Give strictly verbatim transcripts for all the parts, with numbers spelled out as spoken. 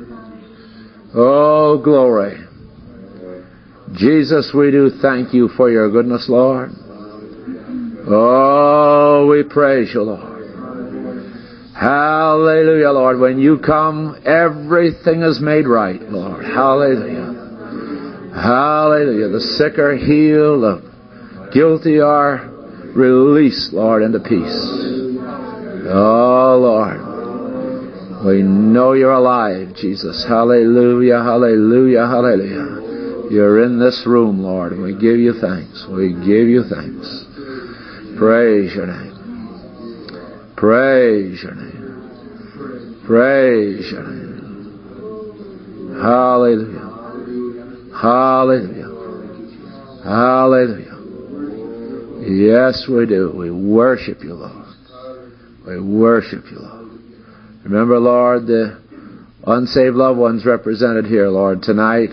Oh, glory. Jesus, we do thank you for your goodness, Lord. Oh, we praise you, Lord. Hallelujah, Lord. When you come, everything is made right, Lord. Hallelujah. Hallelujah. The sick are healed. The guilty are released, Lord, into peace. Oh, Lord. We know you're alive, Jesus. Hallelujah, hallelujah, hallelujah. You're in this room, Lord, and we give you thanks. We give you thanks. Praise your name. Praise your name. Praise your name. Hallelujah. Hallelujah. Hallelujah. Yes, we do. We worship you, Lord. We worship you, Lord. Remember, Lord, the unsaved loved ones represented here, Lord, tonight.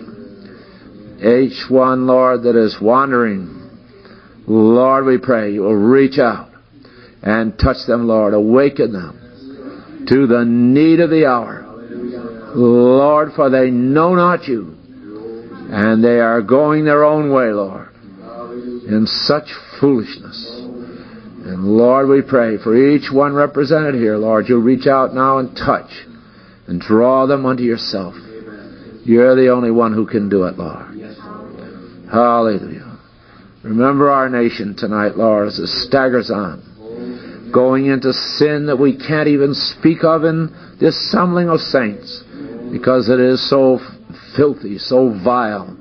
Each one, Lord, that is wandering, Lord, we pray you will reach out and touch them, Lord. Awaken them to the need of the hour. Lord, for they know not you, and they are going their own way, Lord, in such foolishness. And Lord, we pray for each one represented here, Lord, you'll reach out now and touch and draw them unto yourself. You're the only one who can do it, Lord. Hallelujah. Remember our nation tonight, Lord, as it staggers on, going into sin that we can't even speak of in the assembling of saints, because it is so filthy, so vile,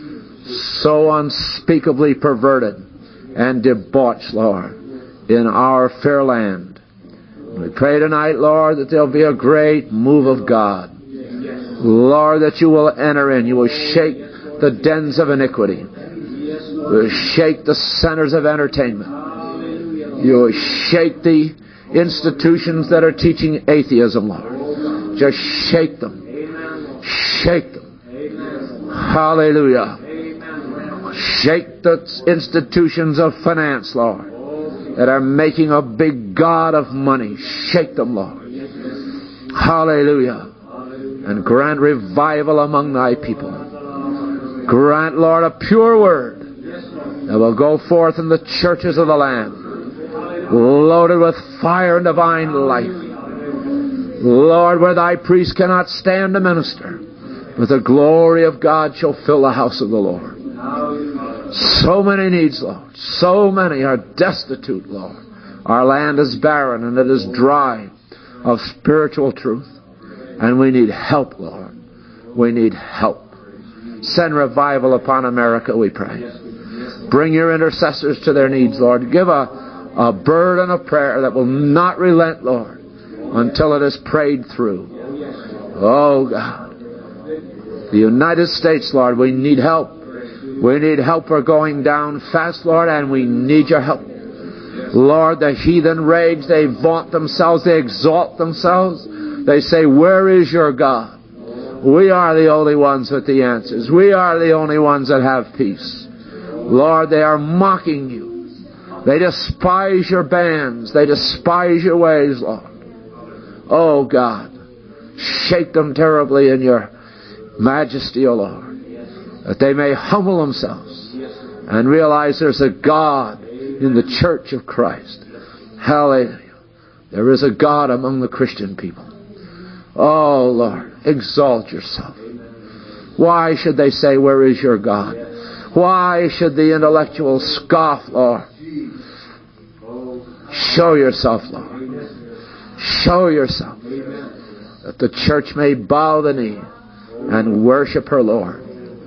so unspeakably perverted and debauched, Lord, in our fair land. We pray tonight, Lord, that there'll be a great move of God. Lord, that you will enter in. You will shake the dens of iniquity. You will shake the centers of entertainment. You will shake the institutions that are teaching atheism, Lord. Just shake them. Shake them. Hallelujah. Shake the institutions of finance, Lord, that are making a big god of money. Shake them, Lord. Hallelujah. And grant revival among thy people. Grant, Lord, a pure word that will go forth in the churches of the land, loaded with fire and divine life. Lord, where thy priest cannot stand to minister, but the glory of God shall fill the house of the Lord. So many needs, Lord. So many are destitute, Lord. Our land is barren and it is dry of spiritual truth. And we need help, Lord. We need help. Send revival upon America, we pray. Bring your intercessors to their needs, Lord. Give a, a burden of prayer that will not relent, Lord, until it is prayed through. Oh, God. The United States, Lord, we need help. We need help. We're going down fast, Lord, and we need your help. Lord, the heathen rage. They vaunt themselves. They exalt themselves. They say, where is your God? We are the only ones with the answers. We are the only ones that have peace. Lord, they are mocking you. They despise your bands. They despise your ways, Lord. Oh, God. Shake them terribly in your majesty, O Lord, that they may humble themselves and realize there's a God in the church of Christ. Hallelujah. There is a God among the Christian people. Oh, Lord, exalt yourself. Why should they say, where is your God? Why should the intellectuals scoff, Lord? Show yourself, Lord. Show yourself, that the church may bow the knee and worship her Lord.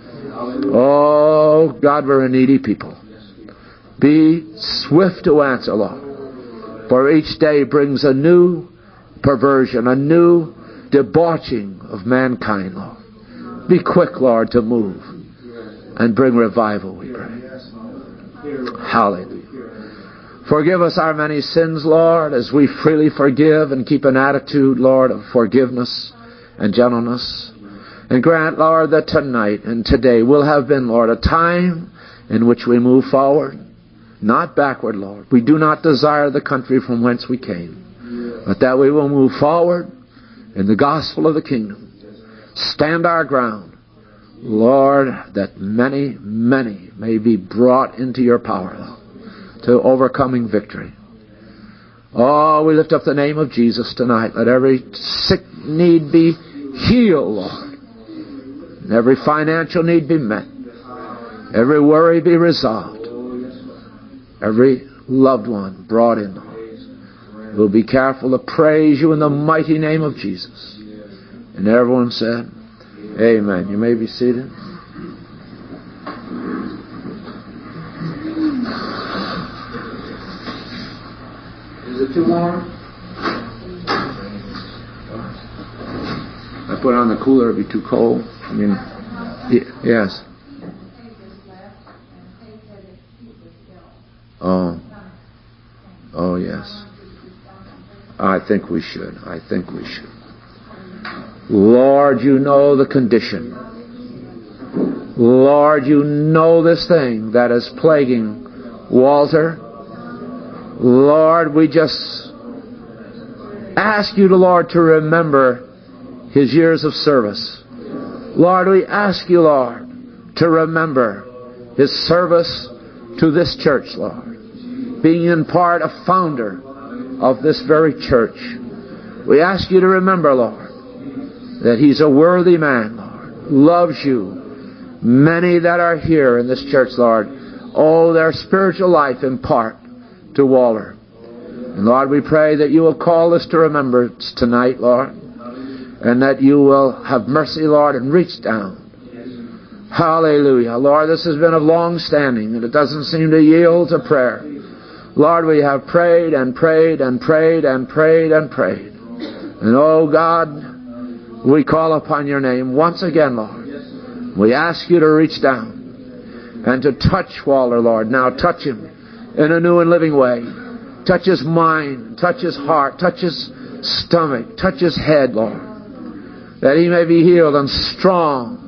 Oh, God, we're a needy people. Be swift to answer, Lord, for each day brings a new perversion, a new debauching of mankind, Lord. Be quick, Lord, to move and bring revival, we pray. Hallelujah. Forgive us our many sins, Lord, as we freely forgive and keep an attitude, Lord, of forgiveness and gentleness. And grant, Lord, that tonight and today will have been, Lord, a time in which we move forward, not backward, Lord. We do not desire the country from whence we came, but that we will move forward in the gospel of the kingdom. stand our ground. Lord, that many, many may be brought into your power to overcoming victory. Oh, we lift up the name of Jesus tonight. Let every sick need be healed, Lord. And every financial need be met. Every worry be resolved. Every loved one brought in, Lord. We'll be careful to praise you in the mighty name of Jesus. And everyone said, amen. You may be seated. Is it too warm? I put it on the cooler, it'd be too cold. I mean, y- yes. Oh. Oh, yes. I think we should. I think we should. Lord, you know the condition. Lord, you know this thing that is plaguing Walter. Lord, we just ask you, Lord, to remember his years of service. Lord, we ask you, Lord, to remember his service to this church, Lord. Being in part a founder of this very church. We ask you to remember, Lord, that he's a worthy man, Lord. Loves you. Many that are here in this church, Lord, owe their spiritual life in part to Walter. And Lord, we pray that you will call us to remembrance tonight, Lord, and that you will have mercy, Lord, and reach down. Hallelujah. Lord, this has been of long standing, and it doesn't seem to yield to prayer. Lord, we have prayed and prayed and prayed and prayed and prayed. And oh God, we call upon your name once again, Lord. We ask you to reach down and to touch Walter, Lord. Now touch him in a new and living way. Touch his mind, touch his heart, touch his stomach, touch his head, Lord. That he may be healed and strong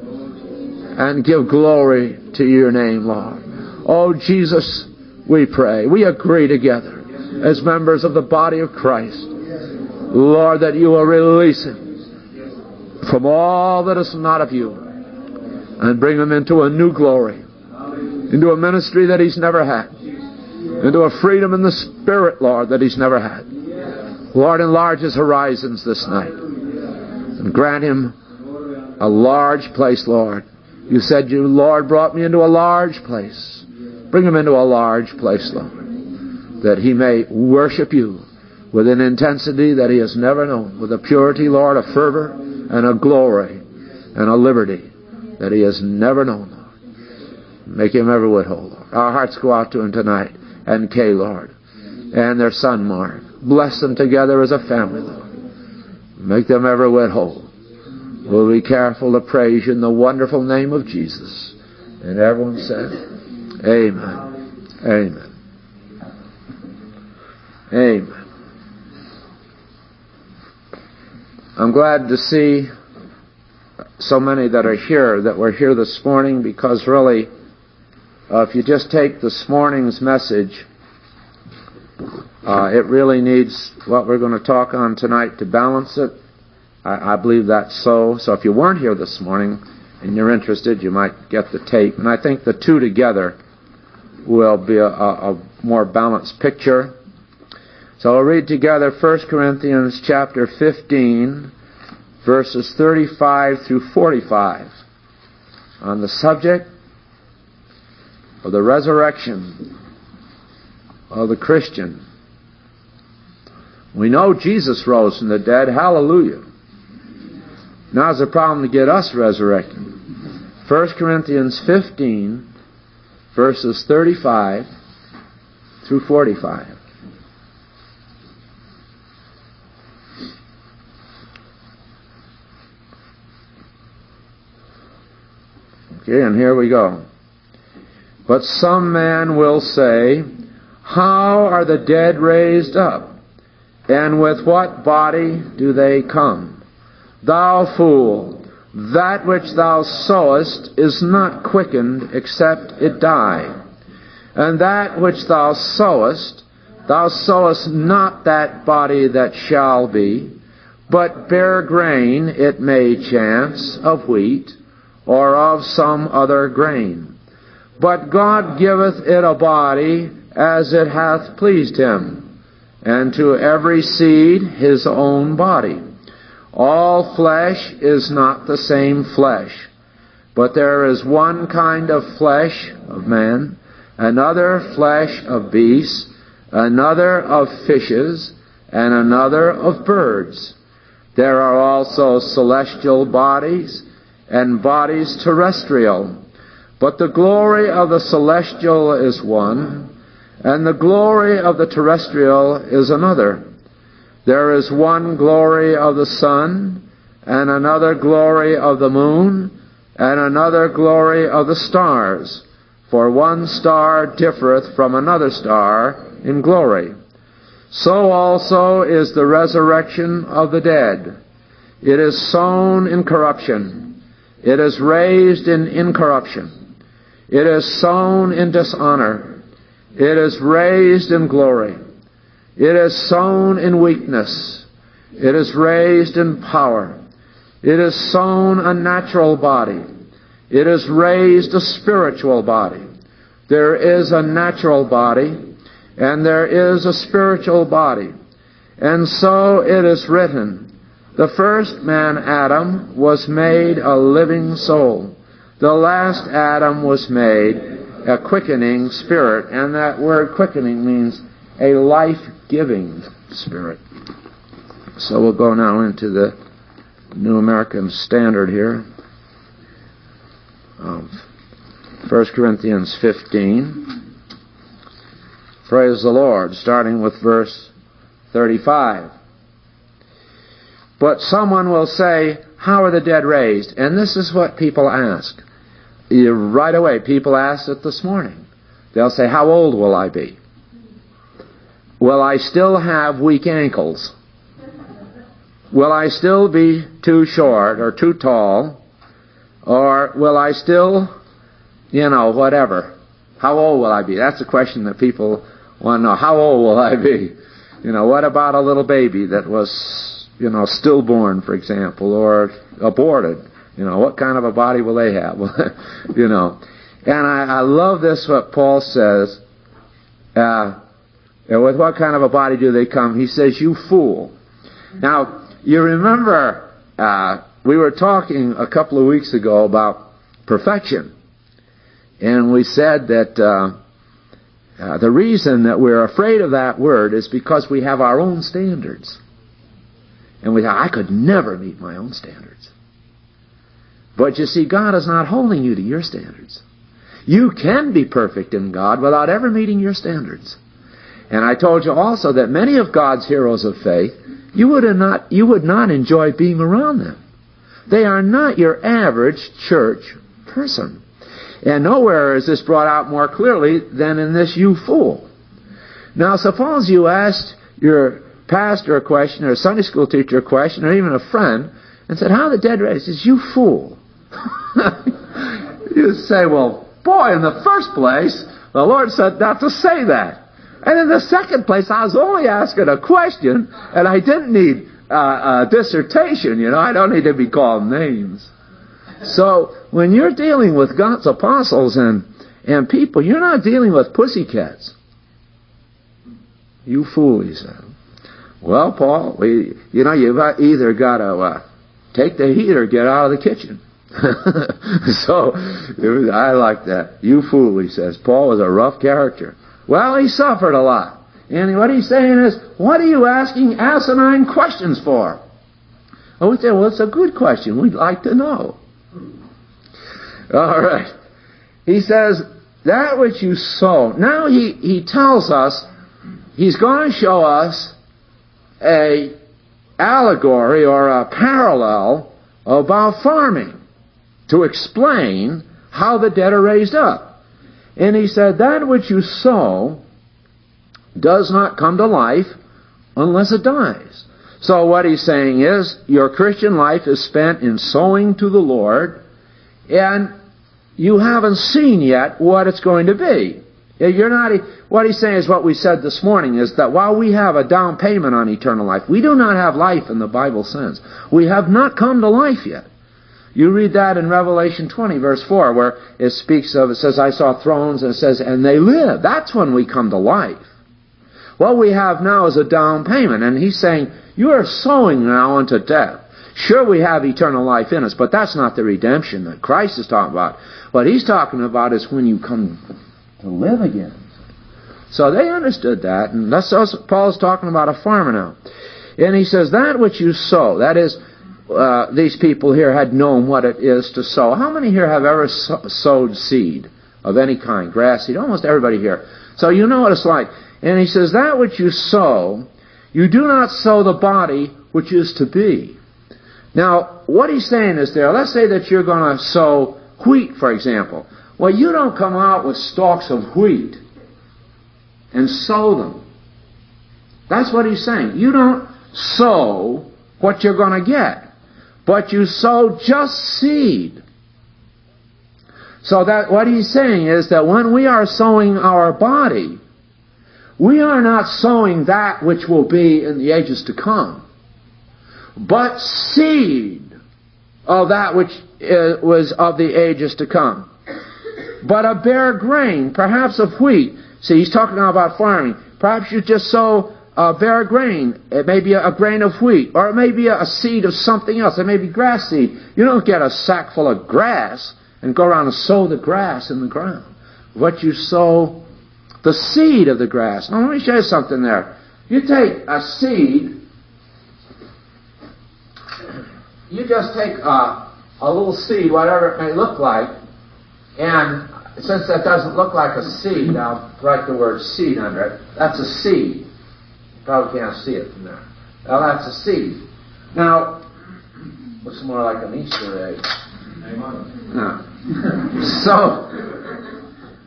and give glory to your name, Lord. Oh, Jesus, we pray. We agree together as members of the body of Christ, Lord, that you will release him from all that is not of you and bring him into a new glory, into a ministry that he's never had, into a freedom in the Spirit, Lord, that he's never had. Lord, enlarge his horizons this night and grant him a large place, Lord. You said you, Lord, brought me into a large place. Bring him into a large place, Lord, that he may worship you with an intensity that he has never known, with a purity, Lord, a fervor, and a glory, and a liberty that he has never known, Lord. Make him ever whit whole, Lord. Our hearts go out to him tonight, and Kay, Lord, and their son, Mark. Bless them together as a family, Lord. Make them ever whit whole. We'll be careful to praise you in the wonderful name of Jesus. And everyone said, amen. Amen. Amen. I'm glad to see so many that are here, that were here this morning, because really, uh, if you just take this morning's message, uh, it really needs what we're going to talk on tonight to balance it. I, I believe that's so. So if you weren't here this morning and you're interested, you might get the tape. And I think the two together will be a, a, a more balanced picture. So I'll read together First Corinthians chapter fifteen, verses thirty-five through forty-five, on the subject of the resurrection of the Christian. We know Jesus rose from the dead. Hallelujah. Now's the problem to get us resurrected. First Corinthians fifteen, verses thirty-five through forty-five. Okay, and here we go. But some man will say, how are the dead raised up? And with what body do they come? Thou fool, that which thou sowest is not quickened except it die. And that which thou sowest, thou sowest not that body that shall be, but bear grain, it may chance, of wheat, or of some other grain. But God giveth it a body as it hath pleased him, and to every seed his own body. All flesh is not the same flesh, but there is one kind of flesh of man, another flesh of beasts, another of fishes, and another of birds. There are also celestial bodies and bodies terrestrial, but the glory of the celestial is one, and the glory of the terrestrial is another. There is one glory of the sun, and another glory of the moon, and another glory of the stars. For one star differeth from another star in glory. So also is the resurrection of the dead. It is sown in corruption. It is raised in incorruption. It is sown in dishonor. It is raised in glory. It is sown in weakness. It is raised in power. It is sown a natural body. It is raised a spiritual body. There is a natural body, and there is a spiritual body. And so it is written, the first man, Adam, was made a living soul. The last Adam was made a quickening spirit. And that word quickening means a life-giving spirit. So we'll go now into the New American Standard here. Um, First Corinthians fifteen. Praise the Lord, starting with verse thirty-five. But someone will say, how are the dead raised? And this is what people ask. You, right away, people asked it this morning. They'll say, how old will I be? Will I still have weak ankles? Will I still be too short or too tall? Or will I still, you know, whatever? How old will I be? That's a question that people want to know. How old will I be? You know, what about a little baby that was, you know, stillborn, for example, or aborted? You know, what kind of a body will they have? You know. And I, I love this, what Paul says. Uh, with what kind of a body do they come? He says, you fool. Now, you remember, uh, we were talking a couple of weeks ago about perfection. And we said that uh, uh, the reason that we're afraid of that word is because we have our own standards. And we thought, I could never meet my own standards. But you see, God is not holding you to your standards. You can be perfect in God without ever meeting your standards. And I told you also that many of God's heroes of faith, you would not, you would not enjoy being around them. They are not your average church person. And nowhere is this brought out more clearly than in this you fool. Now suppose you asked your pastor a question, or a Sunday school teacher a question, or even a friend, and said, how are the dead raised? He says, you fool. You say, well, boy, in the first place, the Lord said not to say that. And in the second place, I was only asking a question, and I didn't need uh, a dissertation, you know. I don't need to be called names. So, when you're dealing with God's apostles and, and people, you're not dealing with pussycats. You fool, he said. Well, Paul, we, you know, you've either got to uh, take the heat or get out of the kitchen. So, it was, I like that. You fool, he says. Paul was a rough character. Well, he suffered a lot. And what he's saying is, what are you asking asinine questions for? And we say, well, it's a good question. We'd like to know. All right. He says, that which you sow. Now he, he tells us, he's going to show us a allegory or a parallel about farming to explain how the dead are raised up. And he said, that which you sow does not come to life unless it dies. So what he's saying is, your Christian life is spent in sowing to the Lord, and you haven't seen yet what it's going to be. You're not, what he's saying is what we said this morning, is that while we have a down payment on eternal life, we do not have life in the Bible sense. We have not come to life yet. You read that in Revelation twenty, verse four, where it speaks of, it says, I saw thrones, and it says, and they live. That's when we come to life. What we have now is a down payment, and he's saying, you are sowing now unto death. Sure, we have eternal life in us, but that's not the redemption that Christ is talking about. What he's talking about is when you come to live again. So they understood that, and that's what Paul's talking about a farmer now. And he says, that which you sow, that is, uh, these people here had known what it is to sow. How many here have ever so- sowed seed of any kind? Grass seed? Almost everybody here. So you know what it's like. And he says, that which you sow, you do not sow the body which is to be. Now, what he's saying is there, let's say that you're going to sow wheat, for example. Well, you don't come out with stalks of wheat and sow them. That's what he's saying. You don't sow what you're going to get, but you sow just seed. So that what he's saying is that when we are sowing our body, we are not sowing that which will be in the ages to come, but seed of that which was of the ages to come. But a bare grain, perhaps of wheat. See, he's talking now about farming. Perhaps you just sow a bare grain. It may be a grain of wheat, or it may be a seed of something else. It may be grass seed. You don't get a sack full of grass and go around and sow the grass in the ground. What you sow, the seed of the grass. Now, let me show you something there. You take a seed, you just take a, a little seed, whatever it may look like, and since that doesn't look like a seed, I'll write the word seed under it. That's a seed. You probably can't see it from there. Well, that's a seed. Now, looks more like an Easter egg. No. So,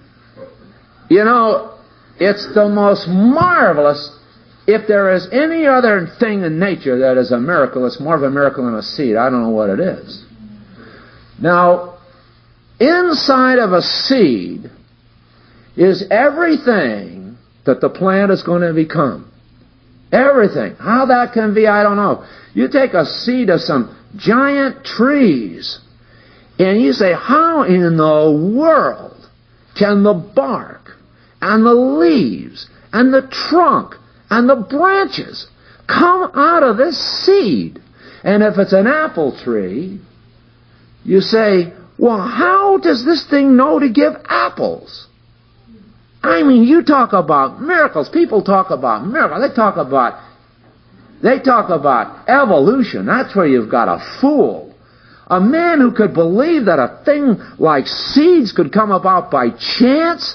you know, it's the most marvelous. If there is any other thing in nature that is a miracle, it's more of a miracle than a seed. I don't know what it is. Now, inside of a seed is everything that the plant is going to become. Everything. How that can be, I don't know. You take a seed of some giant trees, and you say, how in the world can the bark and the leaves and the trunk and the branches come out of this seed? And if it's an apple tree, you say, well, how does this thing know to give apples? I mean, you talk about miracles. People talk about miracles. They talk about, they talk about evolution. That's where you've got a fool. A man who could believe that a thing like seeds could come about by chance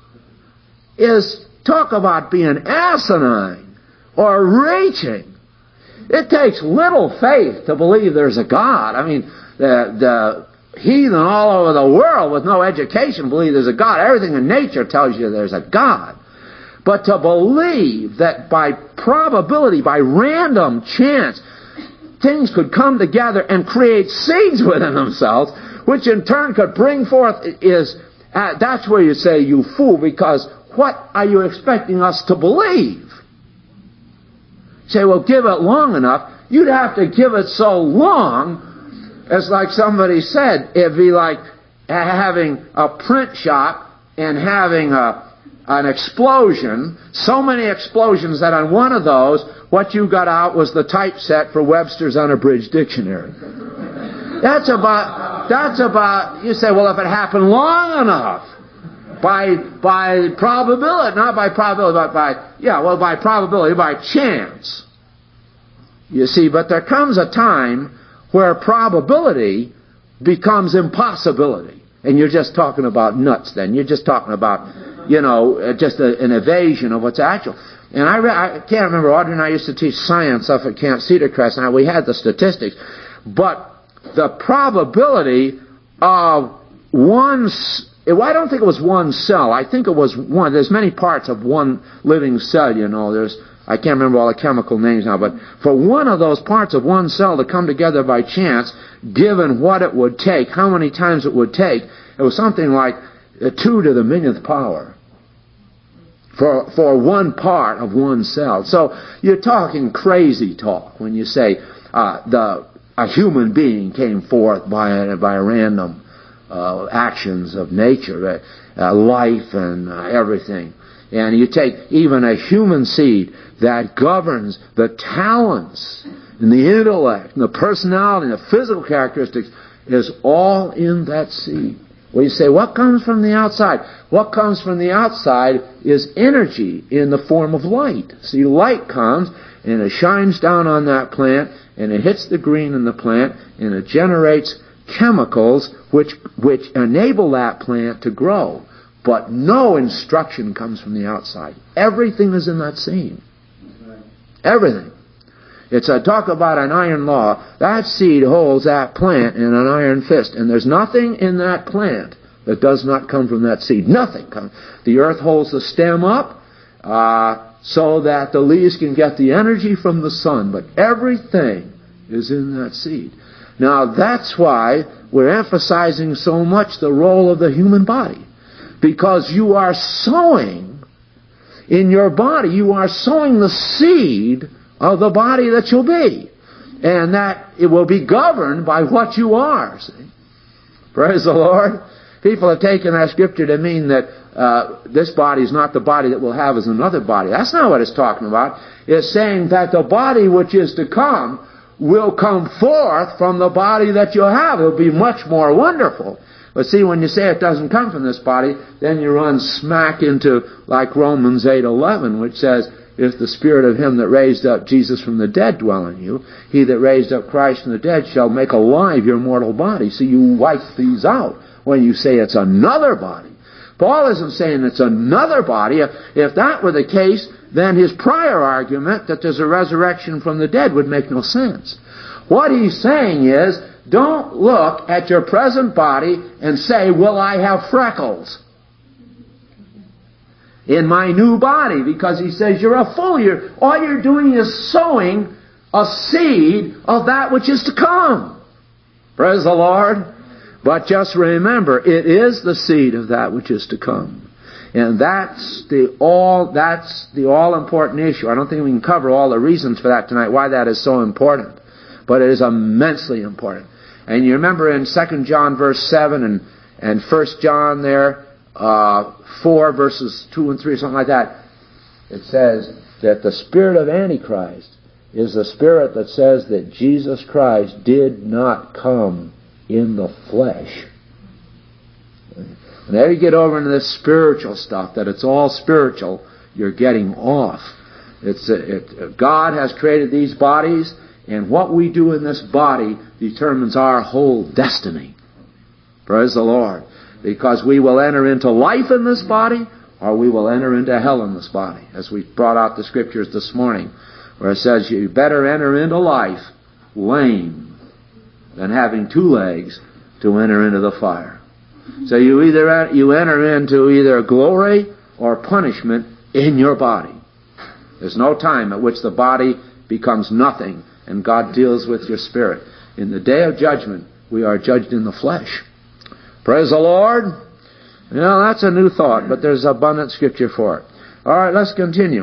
is, talk about being asinine or raging. It takes little faith to believe there's a God. I mean, the, the heathen all over the world with no education believe there's a God. Everything in nature tells you there's a God. But to believe that by probability, by random chance, things could come together and create seeds within themselves, which in turn could bring forth, is uh, that's where you say, you fool, because what are you expecting us to believe? You say, well, give it long enough. You'd have to give it so long, as like somebody said, it'd be like having a print shop and having a, an explosion, so many explosions that on one of those, what you got out was the typeset for Webster's Unabridged Dictionary. That's about, that's about, you say, well, if it happened long enough, by, by probability, not by probability, but by, yeah, well, by probability, by chance. You see, but there comes a time where probability becomes impossibility. And you're just talking about nuts then. You're just talking about, you know, just a, an evasion of what's actual. And I, re- I can't remember, Audrey and I used to teach science up at Camp Cedar Crest, and we had the statistics. But the probability of one, well, I don't think it was one cell. I think it was one. There's many parts of one living cell, you know. There's, I can't remember all the chemical names now, but for one of those parts of one cell to come together by chance, given what it would take, how many times it would take, it was something like two to the millionth power. for, for one part of one cell. So you're talking crazy talk when you say uh, the a human being came forth by a, by random uh, actions of nature, uh, life and uh, everything. And you take even a human seed that governs the talents and the intellect and the personality and the physical characteristics is all in that seed. Well, you say, what comes from the outside? What comes from the outside is energy in the form of light. See, light comes and it shines down on that plant and it hits the green in the plant and it generates chemicals which which enable that plant to grow. But no instruction comes from the outside. Everything is in that seed. Everything. It's a talk about an iron law. That seed holds that plant in an iron fist. And there's nothing in that plant that does not come from that seed. Nothing comes. The earth holds the stem up uh, so that the leaves can get the energy from the sun. But everything is in that seed. Now that's why we're emphasizing so much the role of the human body. Because you are sowing in your body, you are sowing the seed of the body that you'll be. And that it will be governed by what you are. See? Praise the Lord. People have taken that scripture to mean that uh, this body is not the body that we'll have as another body. That's not what it's talking about. It's saying that the body which is to come will come forth from the body that you'll have. It'll be much more wonderful. But see, when you say it doesn't come from this body, then you run smack into like Romans eight eleven, which says, if the Spirit of Him that raised up Jesus from the dead dwell in you, He that raised up Christ from the dead shall make alive your mortal body. So you wipe these out when you say it's another body. Paul isn't saying it's another body. If, if that were the case, then his prior argument that there's a resurrection from the dead would make no sense. What he's saying is, don't look at your present body and say, will I have freckles in my new body? Because he says you're a fool. You're, all you're doing is sowing a seed of that which is to come. Praise the Lord. But just remember, it is the seed of that which is to come. And that's the all that's the all important issue. I don't think we can cover all the reasons for that tonight, why that is so important. But it is immensely important. And you remember in Second John verse seven and, and First John there, uh, four verses two and three, something like that, it says that the spirit of Antichrist is the spirit that says that Jesus Christ did not come in the flesh. And there you get over into this spiritual stuff, that it's all spiritual, you're getting off. It's it, God has created these bodies, and what we do in this body determines our whole destiny. Praise the Lord. Because we will enter into life in this body, or we will enter into hell in this body. As we brought out the scriptures this morning, where it says you better enter into life lame than having two legs to enter into the fire. So you either you enter into either glory or punishment in your body. There's no time at which the body becomes nothing and God deals with your spirit. In the day of judgment, we are judged in the flesh. Praise the Lord. You know, that's a new thought, but there's abundant scripture for it. All right, let's continue.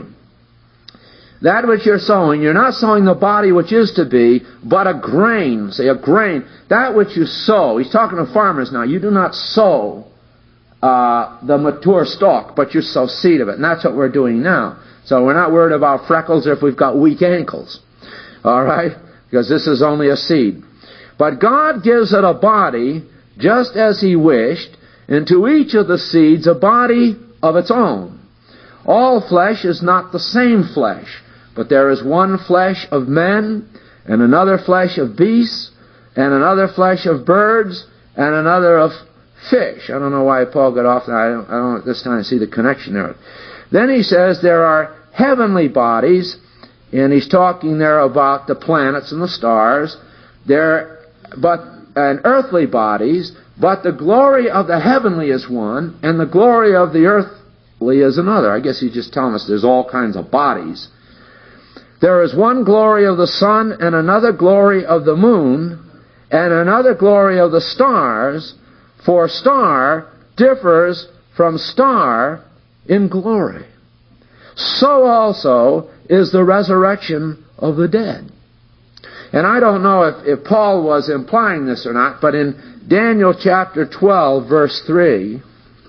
That which you're sowing, you're not sowing the body which is to be, but a grain. Say, a grain. That which you sow. He's talking to farmers now. You do not sow uh, the mature stalk, but you sow seed of it. And that's what we're doing now. So we're not worried about freckles or if we've got weak ankles. All right? Because this is only a seed. But God gives it a body just as He wished, and to each of the seeds a body of its own. All flesh is not the same flesh, but there is one flesh of men, and another flesh of beasts, and another flesh of birds, and another of fish. I don't know why Paul got off that. I don't, I don't at this time see the connection there. Then he says there are heavenly bodies, and he's talking there about the planets and the stars. There, but and earthly bodies, but the glory of the heavenly is one, and the glory of the earthly is another. I guess he's just telling us there's all kinds of bodies. There is one glory of the sun, and another glory of the moon, and another glory of the stars, for star differs from star in glory. so also is the resurrection of the dead. And I don't know if, if Paul was implying this or not, but in Daniel chapter twelve, verse three,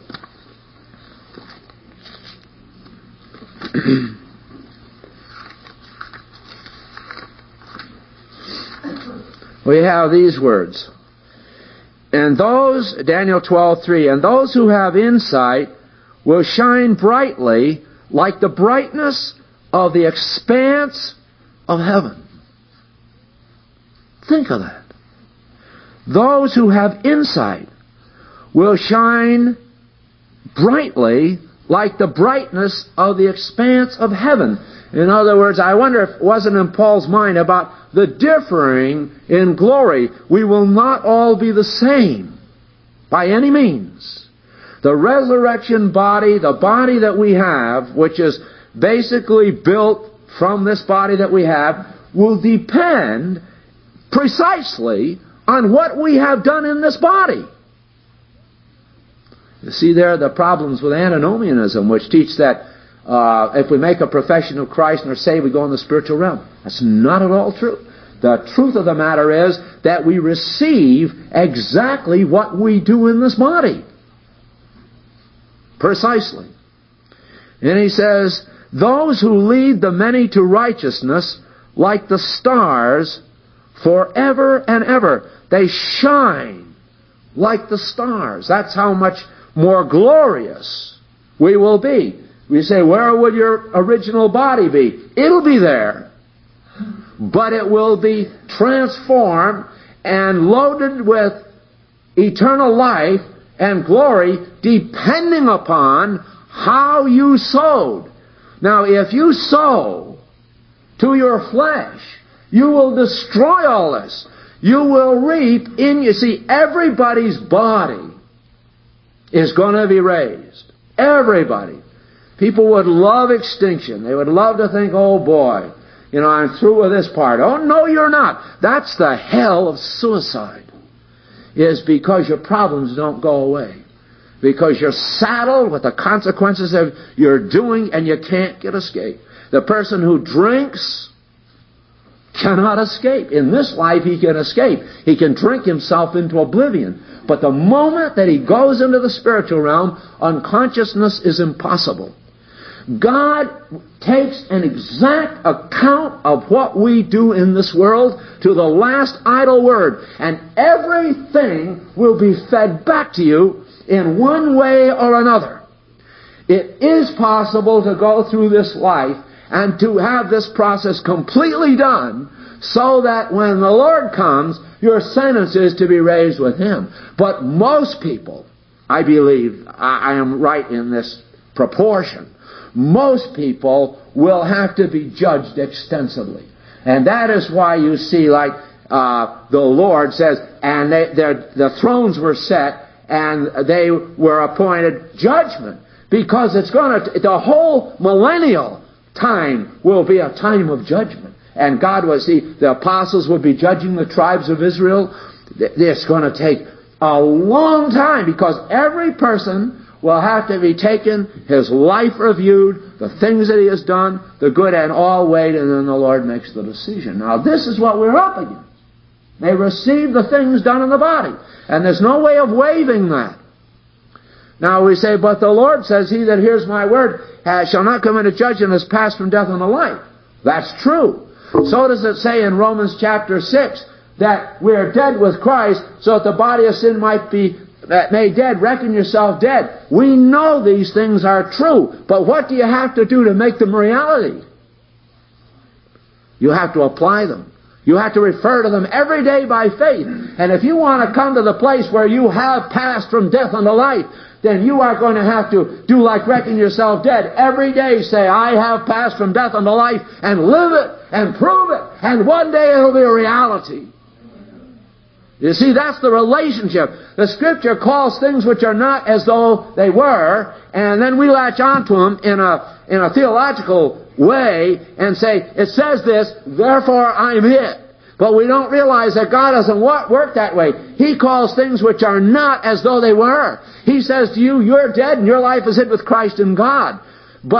we have these words. And those, Daniel twelve three, and those who have insight will shine brightly like the brightness of the expanse of heaven. Think of that. Those who have insight will shine brightly like the brightness of the expanse of heaven. In other words, I wonder if it wasn't in Paul's mind about the differing in glory. We will not all be the same by any means. The resurrection body, the body that we have, which is basically built from this body that we have, will depend precisely on what we have done in this body. You see, there are the problems with antinomianism, which teach that uh, if we make a profession of Christ and are saved, we go in the spiritual realm. That's not at all true. The truth of the matter is that we receive exactly what we do in this body. Precisely. And he says, those who lead the many to righteousness, like the stars, forever and ever. They shine like the stars. That's how much more glorious we will be. We say, where would your original body be? It'll be there. But it will be transformed and loaded with eternal life and glory depending upon how you sowed. Now, if you sow to your flesh, you will destroy all this. You will reap in, you see, everybody's body is going to be raised. Everybody. People would love extinction. They would love to think, oh boy, you know, I'm through with this part. Oh, no, you're not. That's the hell of suicide. Is because your problems don't go away. Because you're saddled with the consequences of your doing and you can't get escape. The person who drinks cannot escape. In this life he can escape. He can drink himself into oblivion. But the moment that he goes into the spiritual realm, unconsciousness is impossible. God takes an exact account of what we do in this world to the last idle word. And everything will be fed back to you in one way or another. It is possible to go through this life and to have this process completely done so that when the Lord comes, your sentence is to be raised with Him. But most people, I believe, I am right in this proportion, most people will have to be judged extensively. And that is why you see, like uh, the Lord says, and they, the thrones were set, and they were appointed judgment. Because it's going to, the whole millennial time will be a time of judgment. And God was, see, the apostles will be judging the tribes of Israel. It's going to take a long time because every person will have to be taken, his life reviewed, the things that he has done, the good and all weighed, and then the Lord makes the decision. Now this is what we're up against. They receive the things done in the body. And there's no way of waiving that. Now we say, but the Lord says, he that hears my word shall not come into judgment, has passed from death unto life. That's true. So does it say in Romans chapter six that we are dead with Christ, so that the body of sin might be made dead. Reckon yourself dead. We know these things are true, but what do you have to do to make them reality? You have to apply them. You have to refer to them every day by faith. And if you want to come to the place where you have passed from death unto life, then you are going to have to do like reckon yourself dead. Every day say, I have passed from death unto life, and live it, and prove it, and one day it'll be a reality. You see, that's the relationship. The Scripture calls things which are not as though they were, and then we latch onto them in a, in a theological way and say, it says this, therefore I'm it. But we don't realize that God doesn't work that way. He calls things which are not as though they were. He says to you, you're dead and your life is hid with Christ in God. But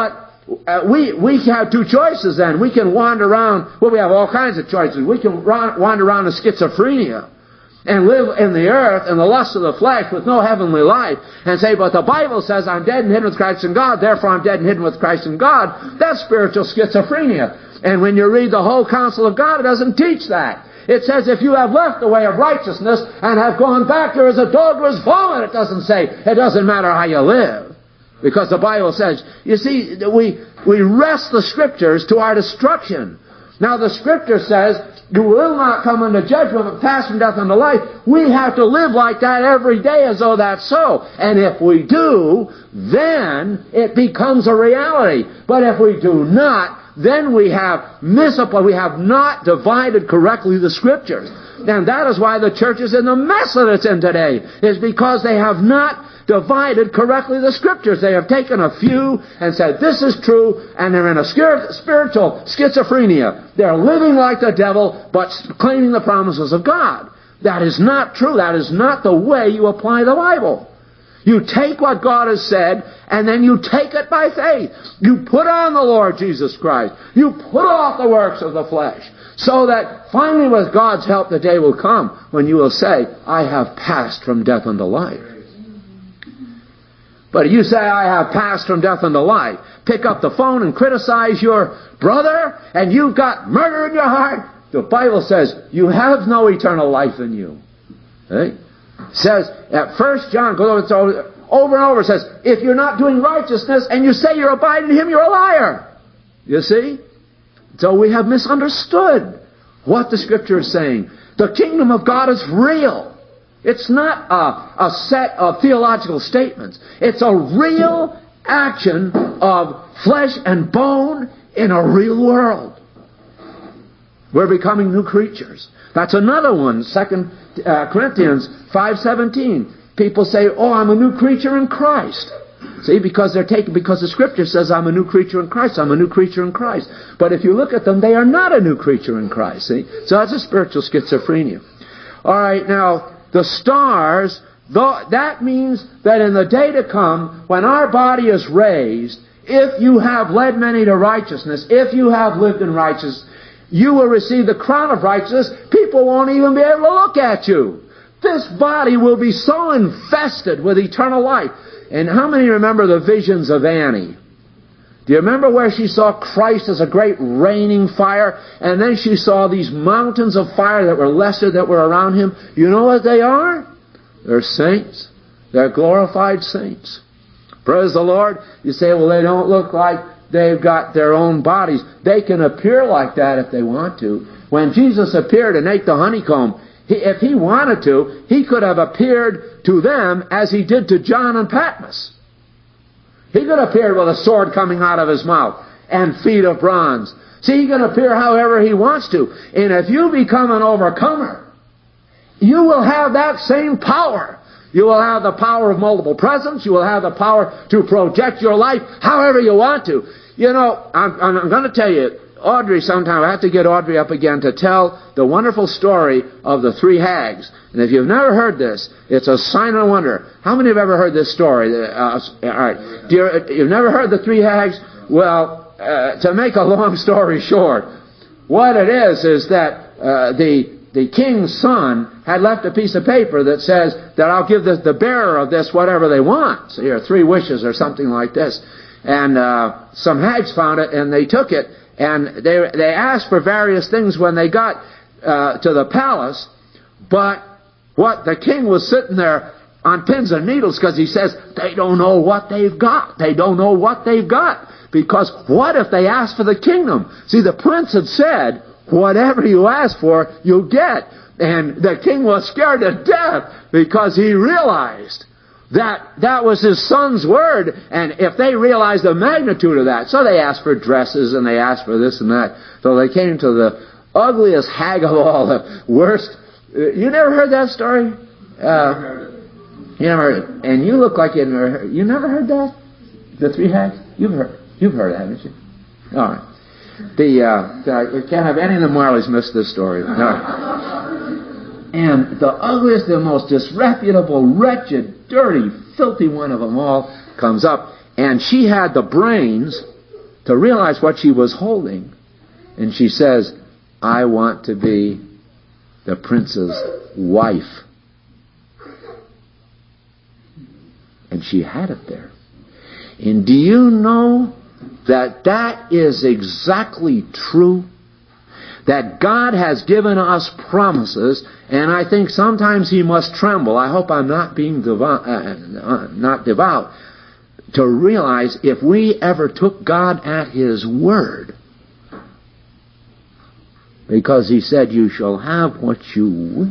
uh, we we have two choices then. We can wander around, well, we have all kinds of choices. We can run, wander around in schizophrenia and live in the earth in the lust of the flesh with no heavenly life and say, but the Bible says I'm dead and hidden with Christ in God, therefore I'm dead and hidden with Christ in God. That's spiritual schizophrenia. And when you read the whole counsel of God, it doesn't teach that. It says if you have left the way of righteousness and have gone back, there is a dog who has fallen. It doesn't say, it doesn't matter how you live. Because the Bible says, you see, we, we wrest the Scriptures to our destruction. Now the Scripture says, you will not come into judgment, but pass from death unto life. We have to live like that every day as though that's so. And if we do, then it becomes a reality. But if we do not, then we have misapplied, we have not divided correctly the Scriptures. And that is why the church is in the mess that it's in today, is because they have not divided correctly the Scriptures. They have taken a few and said, this is true, and they're in a spiritual schizophrenia. They're living like the devil, but claiming the promises of God. That is not true. That is not the way you apply the Bible. You take what God has said, and then you take it by faith. You put on the Lord Jesus Christ. You put off the works of the flesh. So that finally with God's help the day will come when you will say, I have passed from death unto life. But if you say, I have passed from death unto life, pick up the phone and criticize your brother, and you've got murder in your heart, the Bible says, you have no eternal life in you. Right? It says, at First John, goes over, over and over, says, if you're not doing righteousness and you say you're abiding in Him, you're a liar. You see? So we have misunderstood what the Scripture is saying. The kingdom of God is real. It's not a, a set of theological statements. It's a real action of flesh and bone in a real world. We're becoming new creatures. That's another one, Second uh, Corinthians five seventeen. People say, oh, I'm a new creature in Christ. See, because they're taken, because the Scripture says I'm a new creature in Christ, I'm a new creature in Christ. But if you look at them, they are not a new creature in Christ. See? So that's a spiritual schizophrenia. All right, now, the stars, though, that means that in the day to come, when our body is raised, if you have led many to righteousness, if you have lived in righteousness, you will receive the crown of righteousness. People won't even be able to look at you. This body will be so infested with eternal life. And how many remember the visions of Annie? Do you remember where she saw Christ as a great raining fire, and then she saw these mountains of fire that were lesser that were around Him? You know what they are? They're saints. They're glorified saints. Praise the Lord. You say, well, they don't look like they've got their own bodies. They can appear like that if they want to. When Jesus appeared and ate the honeycomb, he, if He wanted to, He could have appeared to them as He did to John and Patmos. He could appear with a sword coming out of His mouth and feet of bronze. See, He can appear however He wants to. And if you become an overcomer, you will have that same power. You will have the power of multiple presence. You will have the power to project your life however you want to. You know, I'm, I'm going to tell you, Audrey sometime, I have to get Audrey up again to tell the wonderful story of the three hags. And if you've never heard this, it's a sign and wonder. How many have ever heard this story? Uh, all right. Do you, you've never heard the three hags? Well, uh, to make a long story short, what it is is that uh, the the king's son had left a piece of paper that says that I'll give the, the bearer of this whatever they want. So here, three wishes or something like this. And uh, some hags found it, and they took it. And they they asked for various things when they got uh, to the palace, but what the king was sitting there on pins and needles because he says they don't know what they've got. They don't know what they've got because what if they ask for the kingdom? See, the prince had said, whatever you ask for, you'll get. And the king was scared to death because he realized that that was his son's word, and if they realized the magnitude of that, so they asked for dresses and they asked for this and that. So they came to the ugliest hag of all, the worst. You never heard that story? Uh, you never heard it, and you look like you never heard. You never heard that? The three hags? You've heard. You've heard it, haven't you? All right. The uh, the, can't have any of the Marleys miss this story. No. And the ugliest, the most disreputable, wretched, dirty, filthy one of them all comes up, and she had the brains to realize what she was holding. And she says, I want to be the prince's wife. And she had it there. And do you know that that is exactly true? That God has given us promises, and I think sometimes He must tremble. I hope I'm not being devout, uh, not devout, to realize if we ever took God at His word, because He said, you shall have what you will.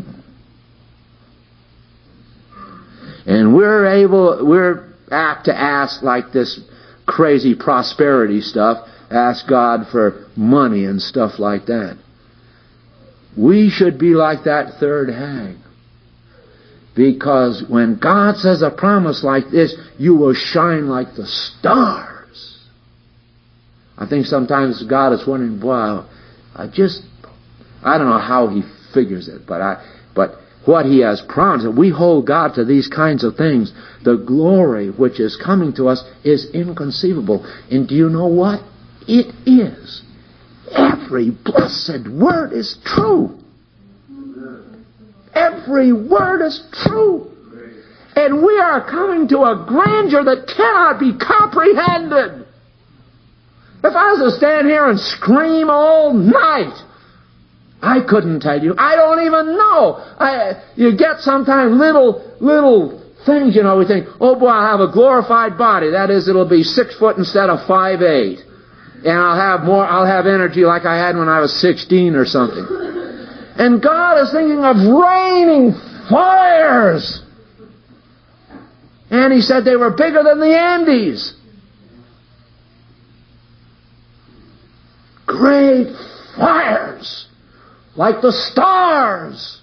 And we're able, we're apt to ask like this crazy prosperity stuff, ask God for money and stuff like that. We should be like that third hag. Because when God says a promise like this, you will shine like the stars. I think sometimes God is wondering, wow, I just, I don't know how He figures it, but I, but what He has promised, and we hold God to these kinds of things, the glory which is coming to us is inconceivable. And do you know what? It is. Every blessed word is true. Every word is true. And we are coming to a grandeur that cannot be comprehended. If I was to stand here and scream all night, I couldn't tell you. I don't even know. I, you get sometimes little, little things, you know, we think, oh boy, I'll have a glorified body. That is, it'll be six foot instead of five eight. And I'll have more, I'll have energy like I had when I was sixteen or something. And God is thinking of raining fires. And He said they were bigger than the Andes. Great fires. Like the stars.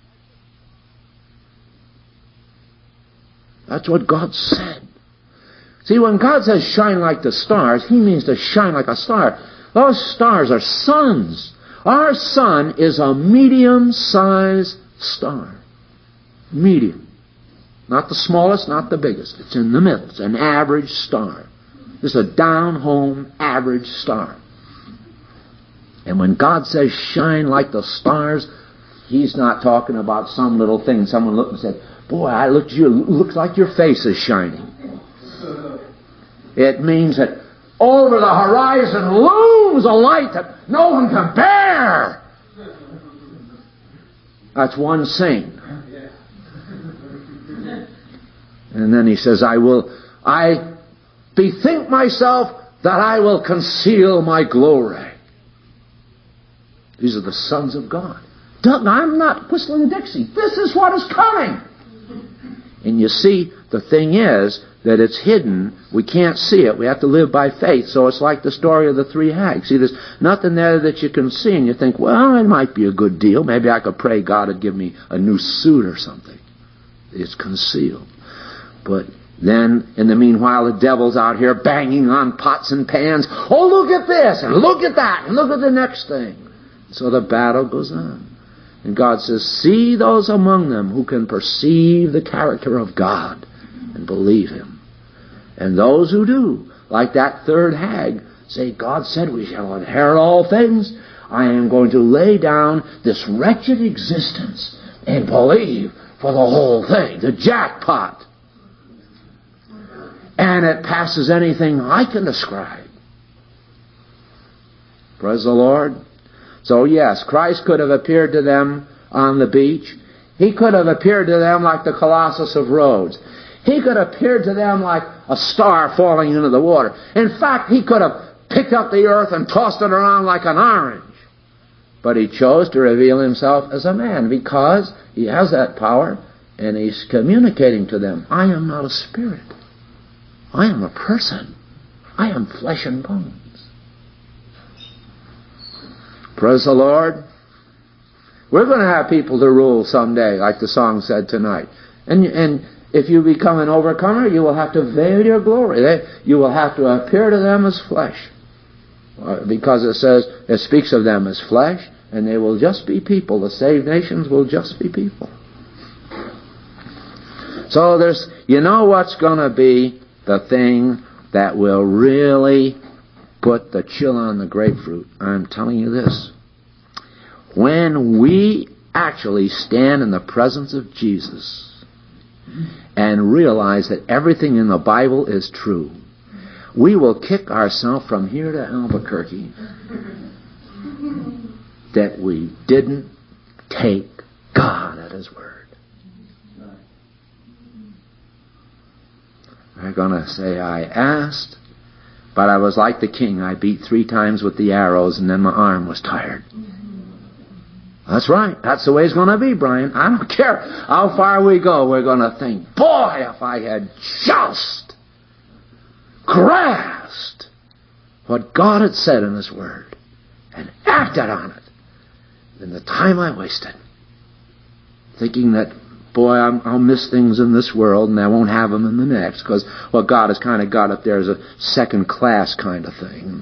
That's what God said. See, when God says shine like the stars, He means to shine like a star. Those stars are suns. Our sun is a medium-sized star. Medium. Not the smallest, not the biggest. It's in the middle. It's an average star. It's a down-home average star. And when God says shine like the stars, He's not talking about some little thing. Someone looked and said, boy, I looked at you, it looks like your face is shining. It means that over the horizon looms a light that no one can bear. That's one saint. And then He says, I will, I bethink myself that I will conceal my glory. These are the sons of God. Doug, I'm not whistling Dixie. This is what is coming. And you see, the thing is that it's hidden. We can't see it. We have to live by faith. So it's like the story of the three hags. See, there's nothing there that you can see, and you think, well, it might be a good deal. Maybe I could pray God would give me a new suit or something. It's concealed. But then, in the meanwhile, the devil's out here banging on pots and pans. Oh, look at this, and look at that, and look at the next thing. So the battle goes on. And God says, see those among them who can perceive the character of God and believe Him. And those who do, like that third hag, say, God said we shall inherit all things. I am going to lay down this wretched existence and believe for the whole thing, the jackpot. And it passes anything I can describe. Praise the Lord. So yes, Christ could have appeared to them on the beach. He could have appeared to them like the Colossus of Rhodes. He could have appeared to them like a star falling into the water. In fact, He could have picked up the earth and tossed it around like an orange. But He chose to reveal Himself as a man because He has that power and He's communicating to them. I am not a spirit. I am a person. I am flesh and bones. Praise the Lord. We're going to have people to rule someday, like the song said tonight. And and if you become an overcomer, you will have to veil your glory. They, you will have to appear to them as flesh. Because it says, it speaks of them as flesh, and they will just be people. The saved nations will just be people. So there's, you know what's going to be the thing that will really put the chill on the grapefruit. I'm telling you this. When we actually stand in the presence of Jesus and realize that everything in the Bible is true, we will kick ourselves from here to Albuquerque that we didn't take God at His word. We're going to say, I asked, but I was like the king. I beat three times with the arrows, and then my arm was tired. That's right. That's the way it's going to be, Brian. I don't care how far we go. We're going to think, boy, if I had just grasped what God had said in His Word and acted on it, then the time I wasted thinking that, boy, I'm, I'll miss things in this world and I won't have them in the next, because what God has kind of got up there is a second-class kind of thing.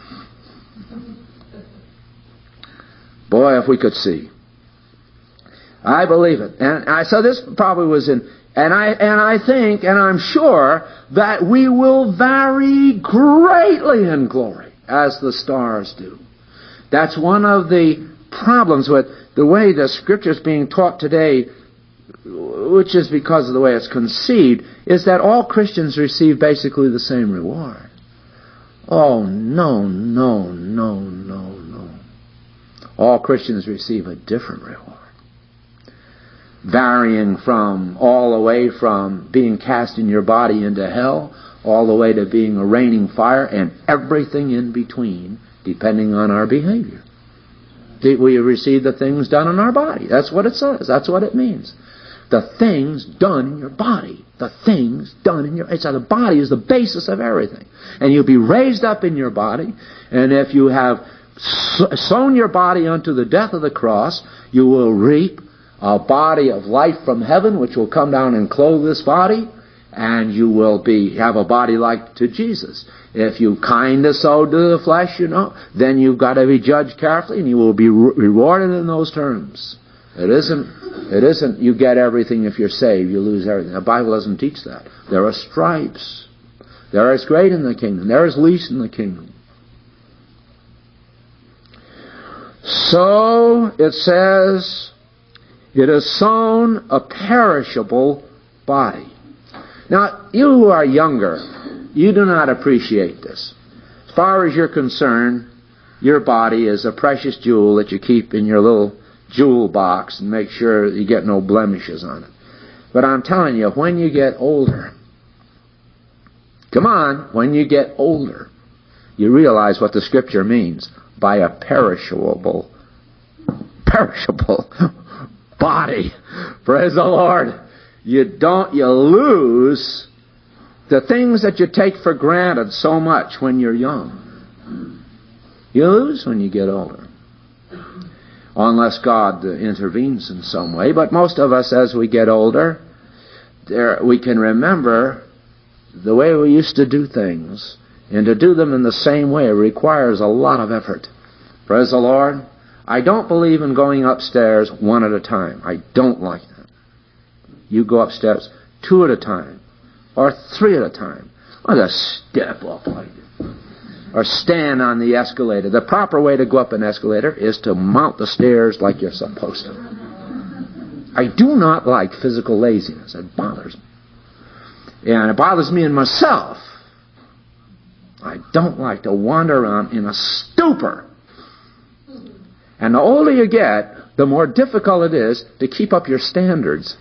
Boy, if we could see. I believe it. And I, so this probably was in, and I, and I think, and I'm sure, that we will vary greatly in glory, as the stars do. That's one of the problems with the way the Scripture is being taught today, which is because of the way it's conceived, is that all Christians receive basically the same reward. Oh, no, no, no, no, no. All Christians receive a different reward. Varying from, all the way from being cast in your body into hell, all the way to being a raining fire, and everything in between, depending on our behavior. We receive the things done in our body. That's what it says. That's what it means. The things done in your body. The things done in your... It's the body is the basis of everything. And you'll be raised up in your body, and if you have sown your body unto the death of the cross, you will reap a body of life from heaven, which will come down and clothe this body, and you will be have a body like to Jesus. If you kind of sow to the flesh, you know, then you've got to be judged carefully, and you will be re- rewarded in those terms. It isn't, it isn't you get everything if you're saved, you lose everything. The Bible doesn't teach that. There are stripes. There is great in the kingdom. There is least in the kingdom. So, it says, it is sown a perishable body. Now, you who are younger, you do not appreciate this. As far as you're concerned, your body is a precious jewel that you keep in your little jewel box and make sure you get no blemishes on it. But I'm telling you, when you get older, come on, when you get older, you realize what the Scripture means by a perishable, perishable body. Praise the Lord. You don't, you lose the things that you take for granted so much when you're young. You lose when you get older. Unless God intervenes in some way. But most of us, as we get older, there, we can remember the way we used to do things. And to do them in the same way requires a lot of effort. Praise the Lord. I don't believe in going upstairs one at a time. I don't like that. You go upstairs two at a time. Or three at a time. Or just step up like this. Or stand on the escalator. The proper way to go up an escalator is to mount the stairs like you're supposed to. I do not like physical laziness. It bothers me. And it bothers me in myself. I don't like to wander around in a stupor. And the older you get, the more difficult it is to keep up your standards.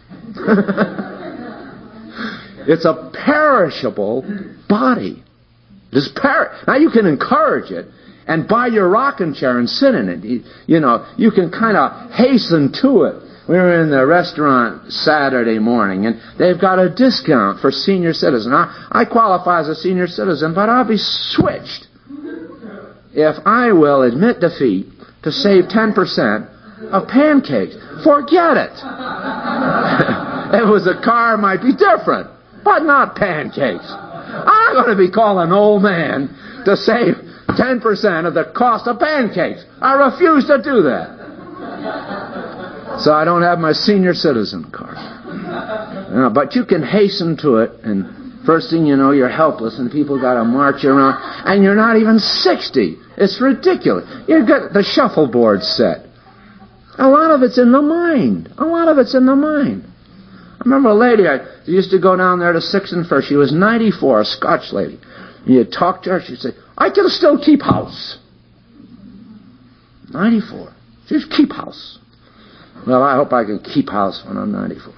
It's a perishable body. It is per- now you can encourage it and buy your rocking chair and sit in it. You, you know, you can kind of hasten to it. We were in the restaurant Saturday morning, and they've got a discount for senior citizens. I, I qualify as a senior citizen, but I'll be switched if I will admit defeat to save ten percent of pancakes. Forget it. If it was a car, it might be different, but not pancakes. I'm going to be calling an old man to save ten percent of the cost of pancakes. I refuse to do that. So I don't have my senior citizen card. Uh, but you can hasten to it and First thing you know, you're helpless and people got to march you around, and you're not even sixty. It's ridiculous. You've got the shuffleboard set. A lot of it's in the mind. A lot of it's in the mind. I remember a lady, I used to go down there to Sixth and First. She was ninety-four, a Scotch lady. And you'd talk to her, she'd say, I can still keep house. ninety-four. She'd keep house. Well, I hope I can keep house when I'm ninety-four.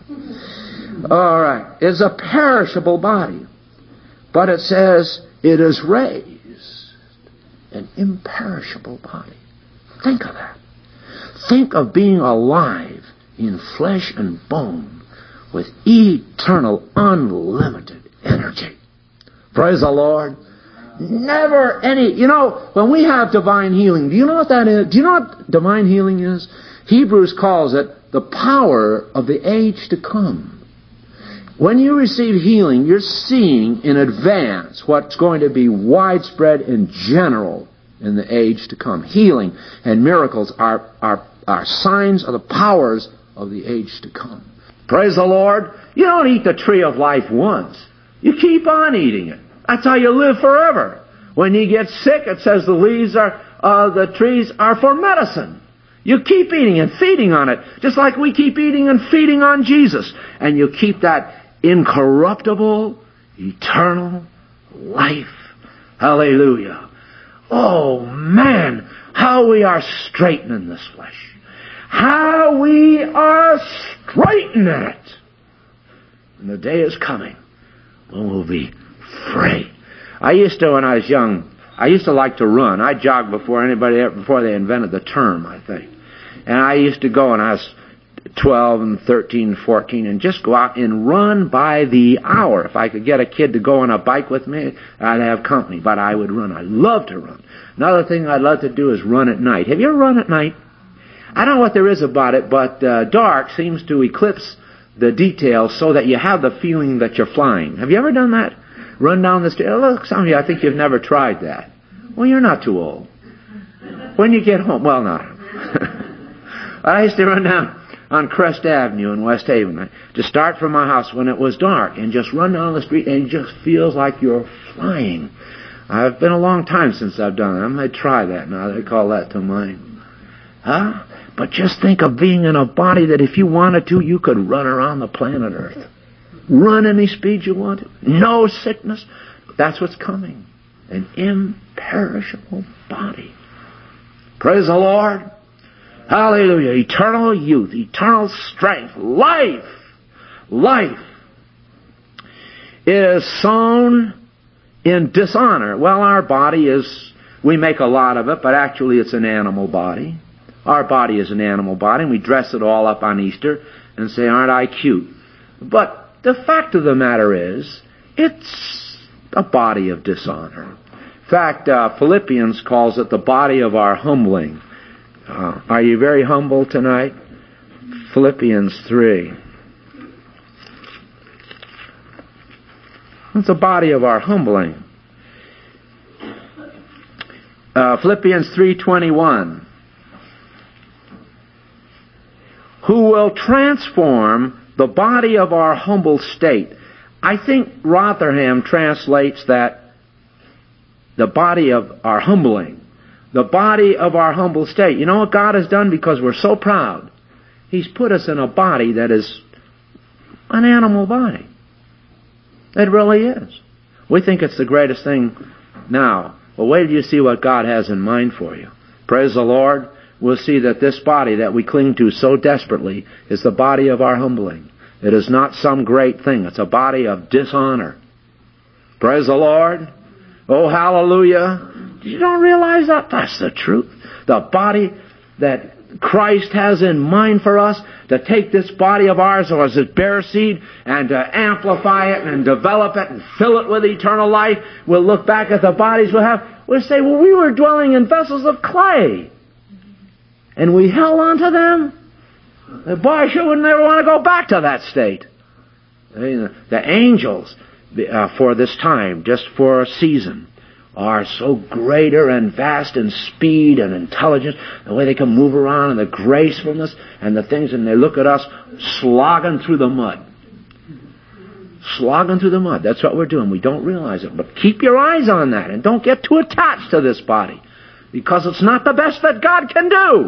All right. It's a perishable body. But it says it is raised an imperishable body. Think of that. Think of being alive in flesh and bone with eternal, unlimited energy. Praise the Lord. Never any... You know, when we have divine healing, do you know what that is? Do you know what divine healing is? Hebrews calls it the power of the age to come. When you receive healing, you're seeing in advance what's going to be widespread and general in the age to come. Healing and miracles are, are, are signs of the powers of the age to come. Praise the Lord. You don't eat the tree of life once. You keep on eating it. That's how you live forever. When you get sick, it says the leaves are, uh, the trees are for medicine. You keep eating and feeding on it, just like we keep eating and feeding on Jesus. And you keep that incorruptible, eternal life. Hallelujah. Oh, man, how we are straightening this flesh. How we are straightening it. And the day is coming when we'll be free. I used to, when I was young, I used to like to run. I jogged before anybody, before they invented the term, I think. And I used to go when I was twelve and thirteen and fourteen and just go out and run by the hour. If I could get a kid to go on a bike with me, I'd have company, but I would run. I love to run. Another thing I'd love to do is run at night. Have you ever run at night? I don't know what there is about it, but uh, dark seems to eclipse the details so that you have the feeling that you're flying. Have you ever done that? Run down the street. Look, some of you, I think you've never tried that. Well, you're not too old. When you get home, well, not. I used to run down on Crest Avenue in West Haven, to start from my house when it was dark, and just run down the street, and it just feels like you're flying. I've been a long time since I've done it. I might try that now. They call that to mind. Huh? But just think of being in a body that if you wanted to, you could run around the planet Earth. Run any speed you wanted. No sickness. That's what's coming. An imperishable body. Praise the Lord. Hallelujah. Eternal youth, eternal strength, life, life is sown in dishonor. Well, our body is, we make a lot of it, but actually it's an animal body. Our body is an animal body, and we dress it all up on Easter and say, aren't I cute? But the fact of the matter is, it's a body of dishonor. In fact, uh, Philippians calls it the body of our humbling. Uh, are you very humble tonight? Philippians three. It's a body of our humbling. Uh, Philippians three twenty-one. Who will transform the body of our humble state. I think Rotherham translates that the body of our humbling. The body of our humble state. You know what God has done because we're so proud? He's put us in a body that is an animal body. It really is. We think it's the greatest thing now. Well, wait till you see what God has in mind for you. Praise the Lord. We'll see that this body that we cling to so desperately is the body of our humbling. It is not some great thing. It's a body of dishonor. Praise the Lord. Oh, hallelujah. You don't realize that? That's the truth. The body that Christ has in mind for us, to take this body of ours as a bare seed and to amplify it and develop it and fill it with eternal life. We'll look back at the bodies we'll have. We'll say, well, we were dwelling in vessels of clay. And we held on to them. Boy, I sure would never want to go back to that state. The angels, uh, for this time, just for a season, are so greater and vast in speed and intelligence, the way they can move around and the gracefulness and the things, and they look at us slogging through the mud. slogging through the mud. That's what we're doing. We don't realize it. But keep your eyes on that and don't get too attached to this body, because it's not the best that God can do.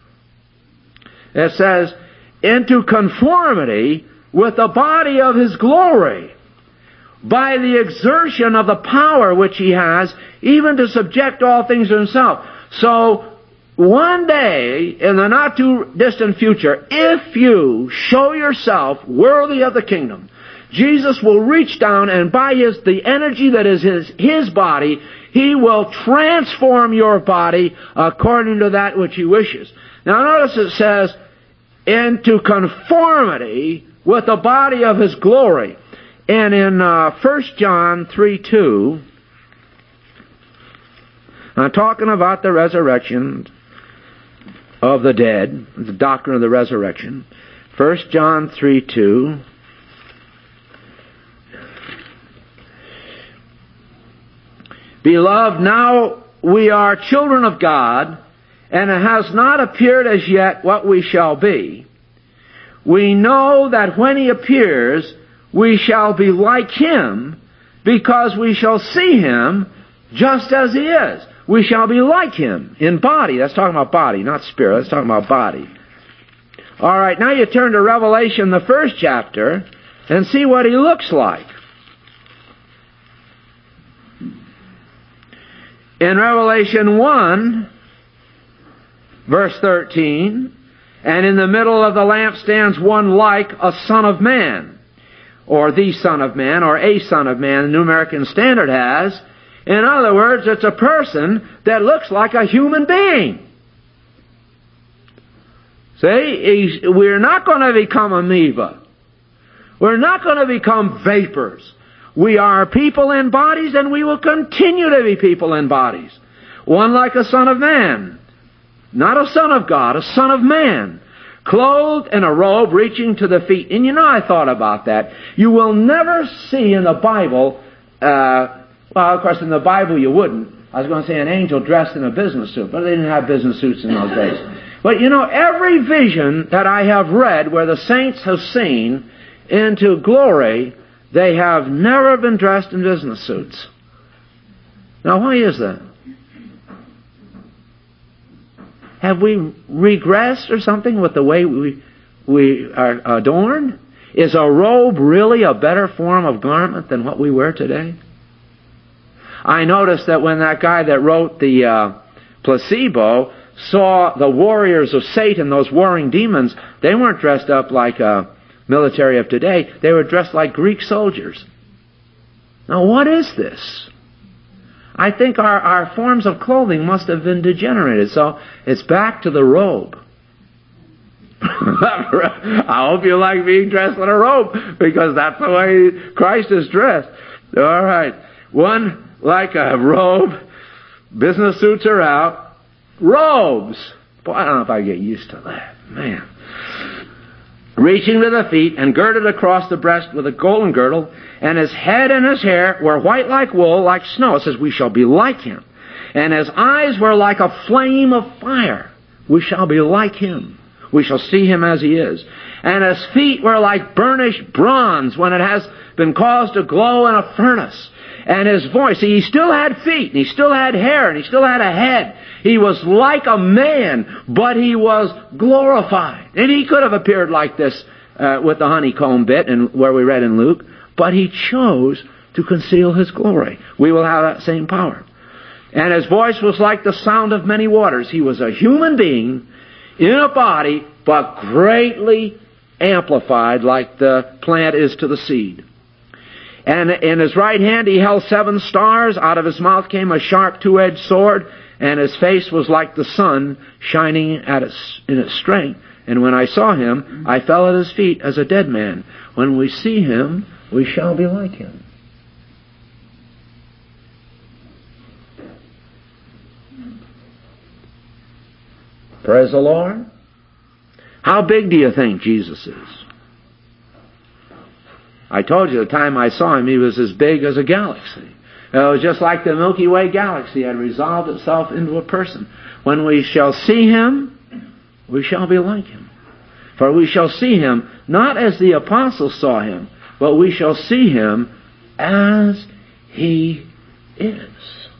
It says, into conformity with the body of His glory, by the exertion of the power which He has, even to subject all things to Himself. So, one day, in the not too distant future, if you show yourself worthy of the kingdom, Jesus will reach down and by His, the energy that is His, His body, He will transform your body according to that which He wishes. Now notice it says, into conformity with the body of His glory. And in uh, First John three two, I'm talking about the resurrection of the dead, the doctrine of the resurrection. First John three two. Beloved, now we are children of God, and it has not appeared as yet what we shall be. We know that when He appears, we shall be like Him, because we shall see Him just as He is. We shall be like Him in body. That's talking about body, not spirit. That's talking about body. All right, now you turn to Revelation, the first chapter, and see what He looks like. In Revelation one, verse thirteen, and in the middle of the lamp stands one like a son of man, or the Son of Man, or a Son of Man, the New American Standard has. In other words, it's a person that looks like a human being. See, we're not going to become amoeba. We're not going to become vapors. We are people in bodies, and we will continue to be people in bodies. One like a Son of Man. Not a Son of God, a Son of Man. Clothed in a robe reaching to the feet. And you know, I thought about that. You will never see in the Bible, uh, well, of course, in the Bible you wouldn't. I was going to say an angel dressed in a business suit, but they didn't have business suits in those days. But you know, every vision that I have read where the saints have seen into glory, they have never been dressed in business suits. Now, why is that? Have we regressed or something with the way we, we are adorned? Is a robe really a better form of garment than what we wear today? I noticed that when that guy that wrote the uh, Placebo saw the warriors of Satan, those warring demons, they weren't dressed up like a military of today. They were dressed like Greek soldiers. Now, what is this? I think our, our forms of clothing must have been degenerated. So it's back to the robe. I hope you like being dressed in a robe, because that's the way Christ is dressed. All right. One like a robe. Business suits are out. Robes. Boy, I don't know if I get used to that. Man. Reaching to the feet and girded across the breast with a golden girdle, and his head and his hair were white like wool, like snow. It says, we shall be like Him. And his eyes were like a flame of fire. We shall be like Him. We shall see Him as He is. And his feet were like burnished bronze when it has been caused to glow in a furnace. And his voice, see, he still had feet, and he still had hair, and he still had a head. He was like a man, but he was glorified. And he could have appeared like this uh, with the honeycomb bit, and where we read in Luke, but he chose to conceal His glory. We will have that same power. And his voice was like the sound of many waters. He was a human being in a body, but greatly amplified like the plant is to the seed. And in his right hand he held seven stars. Out of his mouth came a sharp two-edged sword, and his face was like the sun shining at its, in its strength. And when I saw Him, I fell at His feet as a dead man. When we see Him, we shall be like Him. Praise the Lord. How big do you think Jesus is? I told you the time I saw Him, He was as big as a galaxy. It was just like the Milky Way galaxy had resolved itself into a person. When we shall see Him, we shall be like Him. For we shall see Him not as the apostles saw Him, but we shall see him as he is.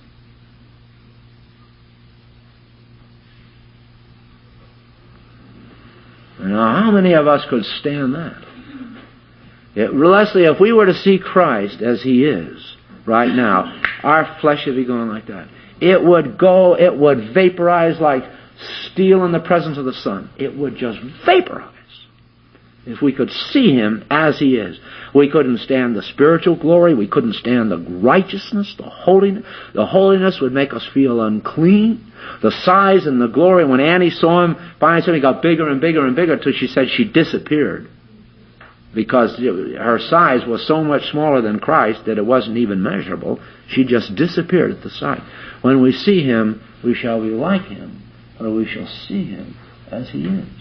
Now, how many of us could stand that? It, Leslie, if we were to see Christ as he is right now, our flesh would be going like that. It would go, it would vaporize like steel in the presence of the sun. It would just vaporize. If we could see him as he is. We couldn't stand the spiritual glory. We couldn't stand the righteousness, the holiness. The holiness would make us feel unclean. The size and the glory. When Annie saw him, finally he got bigger and bigger and bigger until she said she disappeared. Because her size was so much smaller than Christ that it wasn't even measurable. She just disappeared at the sight. When we see him, we shall be like him, or we shall see him as he is.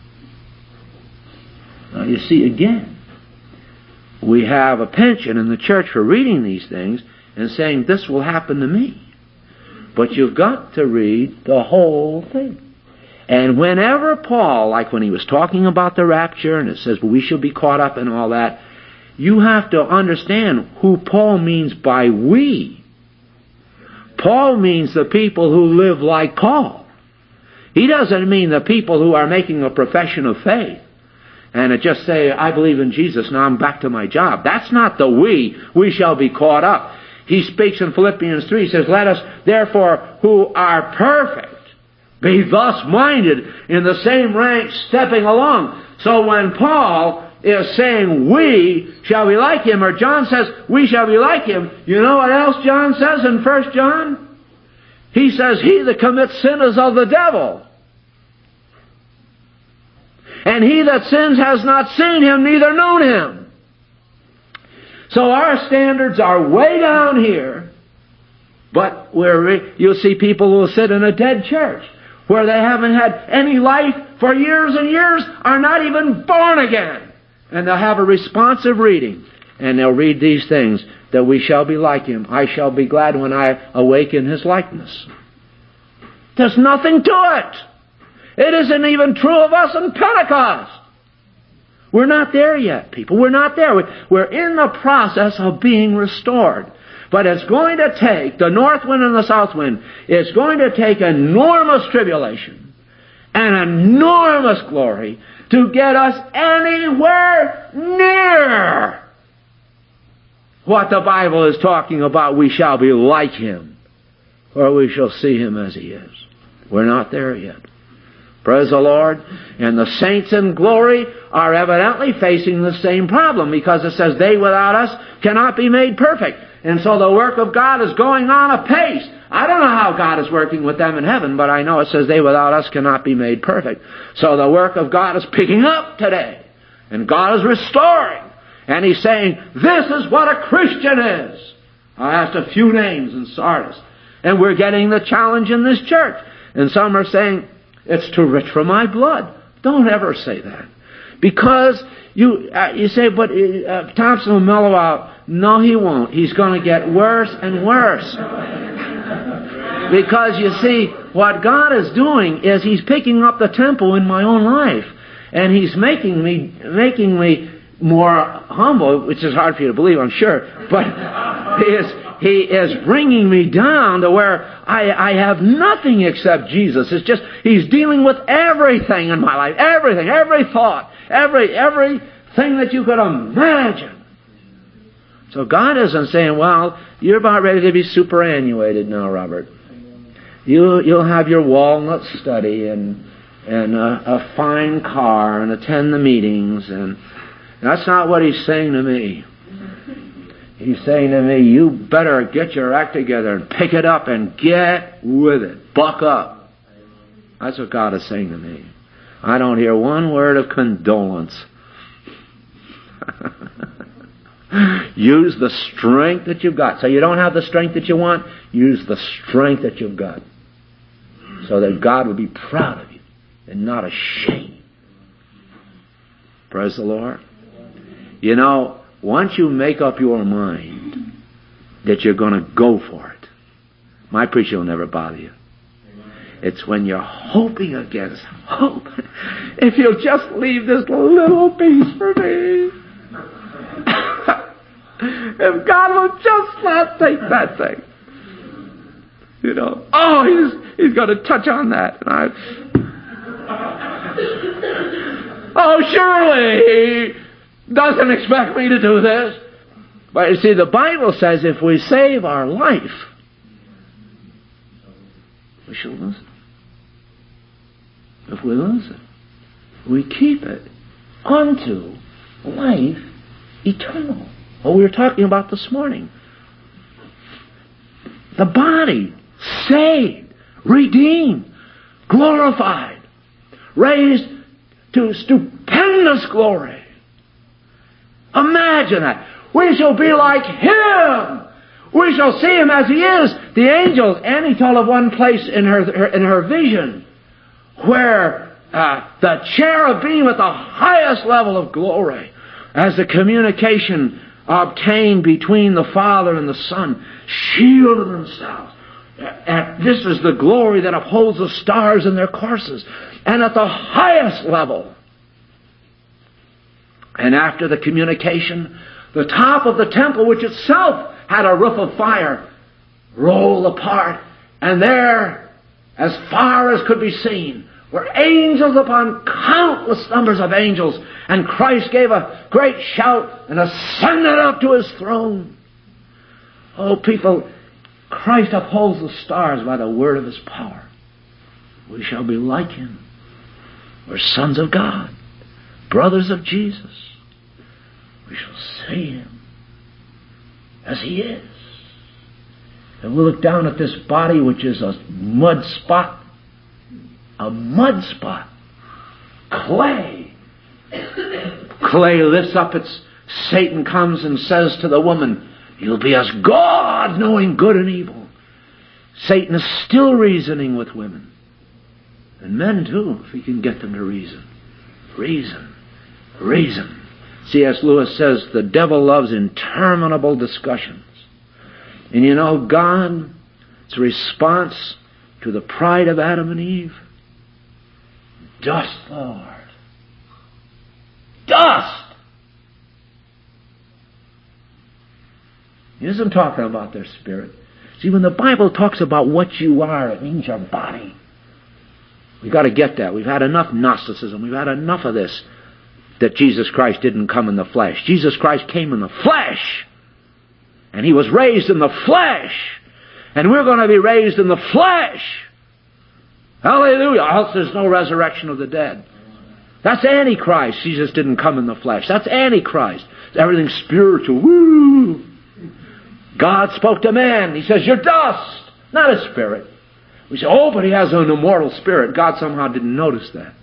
Now you see, again, we have a penchant in the church for reading these things and saying, this will happen to me. But you've got to read the whole thing. And whenever Paul, like when he was talking about the rapture, and it says, well, we shall be caught up in all that, you have to understand who Paul means by we. Paul means the people who live like Paul. He doesn't mean the people who are making a profession of faith and it just say, I believe in Jesus, now I'm back to my job. That's not the we. We shall be caught up. He speaks in Philippians three, he says, let us therefore who are perfect be thus minded in the same rank stepping along. So when Paul is saying we shall be like him, or John says we shall be like him, you know what else John says in First John? He says, he that commits sin is of the devil. And he that sins has not seen him, neither known him. So our standards are way down here. But where you'll see people who will sit in a dead church, where they haven't had any life for years and years, are not even born again. And they'll have a responsive reading. And they'll read these things, that we shall be like him. I shall be glad when I awake in his likeness. There's nothing to it. It isn't even true of us in Pentecost. We're not there yet, people. We're not there. We're in the process of being restored. But it's going to take, the north wind and the south wind, it's going to take enormous tribulation and enormous glory to get us anywhere near what the Bible is talking about. We shall be like him, or we shall see him as he is. We're not there yet. Praise the Lord. And the saints in glory are evidently facing the same problem, because it says they without us cannot be made perfect. And so the work of God is going on apace. I don't know how God is working with them in heaven, but I know it says they without us cannot be made perfect. So the work of God is picking up today. And God is restoring. And He's saying, this is what a Christian is. I asked a few names in Sardis. And we're getting the challenge in this church. And some are saying, it's too rich for my blood. Don't ever say that. Because you uh, you say, but uh, Thompson will mellow out. No, he won't. He's going to get worse and worse. Because you see, what God is doing is He's picking up the tempo in my own life. And He's making me making me more humble, which is hard for you to believe, I'm sure. But He is... He is bringing me down to where I, I have nothing except Jesus. It's just, He's dealing with everything in my life. Everything, every thought, every everything that you could imagine. So God isn't saying, well, you're about ready to be superannuated now, Robert. You, you'll have your walnut study and, and a, a fine car and attend the meetings. And that's not what He's saying to me. He's saying to me, you better get your act together and pick it up and get with it. Buck up. That's what God is saying to me. I don't hear one word of condolence. Use the strength that you've got. So you don't have the strength that you want, use the strength that you've got. So that God will be proud of you and not ashamed. Praise the Lord. You know, once you make up your mind that you're going to go for it, my preacher will never bother you. It's when you're hoping against hope. If you'll just leave this little piece for me. If God will just not take that thing. You know, oh, he's he's going to touch on that. And I, oh, surely he doesn't expect me to do this. But you see, the Bible says if we save our life, we shall lose it. If we lose it, we keep it unto life eternal. What we were talking about this morning. The body, saved, redeemed, glorified, raised to stupendous glory. Imagine that. We shall be like Him. We shall see Him as He is. The angels, Annie told of one place in her, her in her vision where uh, the cherubim at the highest level of glory, as the communication obtained between the Father and the Son, shielded themselves. And this is the glory that upholds the stars in their courses. And at the highest level. And after the communication, the top of the temple, which itself had a roof of fire, rolled apart. And there, as far as could be seen, were angels upon countless numbers of angels. And Christ gave a great shout and ascended up to His throne. Oh, people, Christ upholds the stars by the word of His power. We shall be like Him. We're sons of God, brothers of Jesus. We shall see Him as He is. And we'll look down at this body, which is a mud spot. A mud spot. Clay. Clay lifts up its... Satan comes and says to the woman, "You'll be as God, knowing good and evil." Satan is still reasoning with women. And men too, if he can get them to reason. Reason. Reason. C S Lewis says the devil loves interminable discussions. And you know, God's response to the pride of Adam and Eve: dust, Lord. Dust! He isn't talking about their spirit. See, when the Bible talks about what you are, it means your body. We've got to get that. We've had enough Gnosticism. We've had enough of this, that Jesus Christ didn't come in the flesh. Jesus Christ came in the flesh. And He was raised in the flesh. And we're going to be raised in the flesh. Hallelujah. Else there's no resurrection of the dead. That's Antichrist. Jesus didn't come in the flesh. That's Antichrist. Everything's spiritual. Woo! God spoke to man. He says, "You're dust," not a spirit. We say, "Oh, but He has an immortal spirit." God somehow didn't notice that.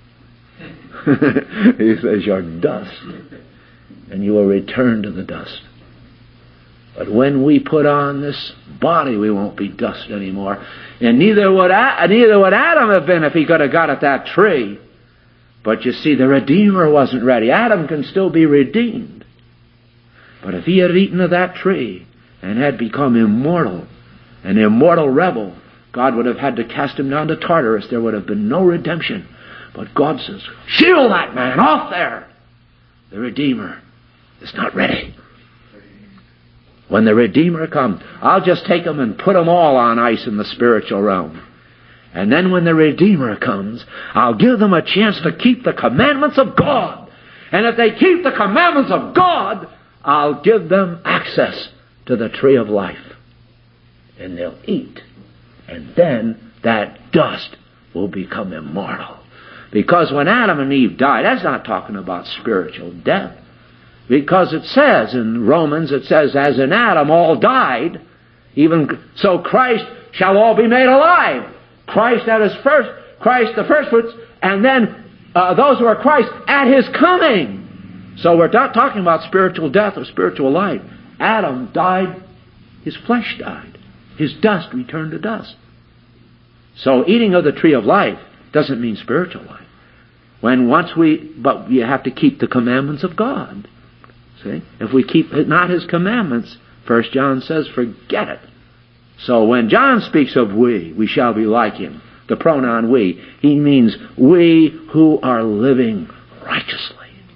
He says, "You're dust, and you will return to the dust." But when we put on this body, we won't be dust anymore. And neither would, neither would Adam have been if he could have got at that tree. But you see, the Redeemer wasn't ready. Adam can still be redeemed. But if he had eaten of that tree and had become immortal, an immortal rebel, God would have had to cast him down to Tartarus. There would have been no redemption. But God says, "Shield that man off there." The Redeemer is not ready. When the Redeemer comes, I'll just take them and put them all on ice in the spiritual realm. And then when the Redeemer comes, I'll give them a chance to keep the commandments of God. And if they keep the commandments of God, I'll give them access to the tree of life. And they'll eat. And then that dust will become immortal. Because when Adam and Eve died, that's not talking about spiritual death. Because it says in Romans, it says, as in Adam all died, even so Christ shall all be made alive. Christ at His first, Christ the first fruits, and then uh, those who are Christ at His coming. So we're not talking about spiritual death or spiritual life. Adam died, his flesh died. His dust returned to dust. So eating of the tree of life doesn't mean spiritual life. When once we, but you have to keep the commandments of God. See? If we keep not His commandments, First John says, forget it. So when John speaks of we, we shall be like Him, the pronoun we, he means we who are living righteously.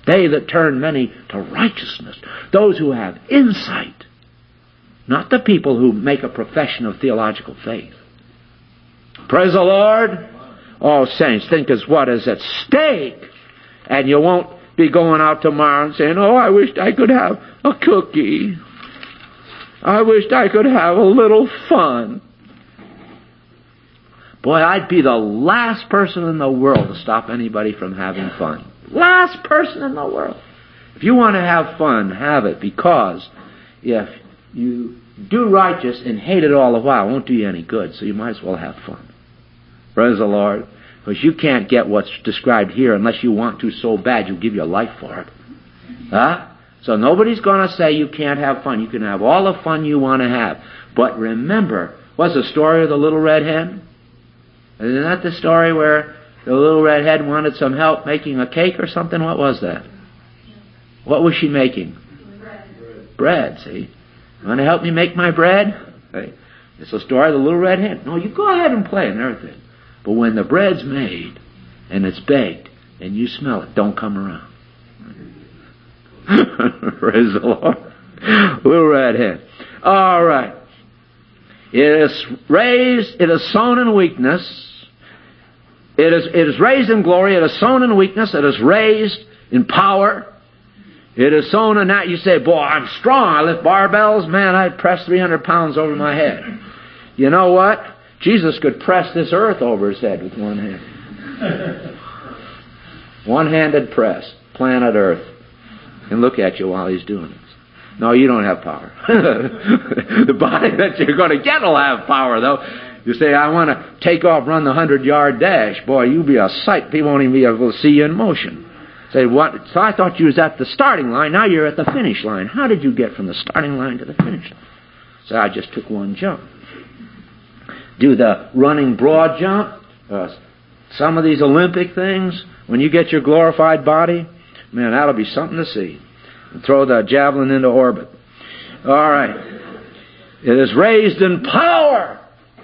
They that turn many to righteousness. Those who have insight. Not the people who make a profession of theological faith. Praise the Lord. Oh, saints, think as what is at stake. And you won't be going out tomorrow and saying, oh, I wished I could have a cookie. I wished I could have a little fun. Boy, I'd be the last person in the world to stop anybody from having fun. Last person in the world. If you want to have fun, have it, because if you do righteous and hate it all the while, it won't do you any good, so you might as well have fun. Praise the Lord. Because you can't get what's described here unless you want to so bad you'll give your life for it. Huh? So nobody's going to say you can't have fun. You can have all the fun you want to have. But remember, what's the story of the little red hen? Isn't that the story where the little red hen wanted some help making a cake or something? What was that? What was she making? Bread. Bread, see? You want to help me make my bread? Okay. It's the story of the little red hen. No, you go ahead and play and everything. But when the bread's made and it's baked and you smell it, don't come around. Praise the Lord. Little red hen. All right. It is raised, it is sown in weakness. It is, it is raised in glory. It is sown in weakness. It is raised in power. It is sown in that. You say, boy, I'm strong. I lift barbells. Man, I'd press three hundred pounds over my head. You know what? Jesus could press this earth over his head with one hand. One-handed press. Planet Earth. And look at you while he's doing this. No, you don't have power. The body that you're going to get will have power, though. You say, I want to take off, run the hundred-yard dash. Boy, you'll be a sight. People won't even be able to see you in motion. Say, what? So I thought you was at the starting line. Now you're at the finish line. How did you get from the starting line to the finish line? So I just took one jump. Do the running broad jump. Uh, some of these Olympic things, when you get your glorified body, man, that'll be something to see. And throw the javelin into orbit. All right. It is raised in power.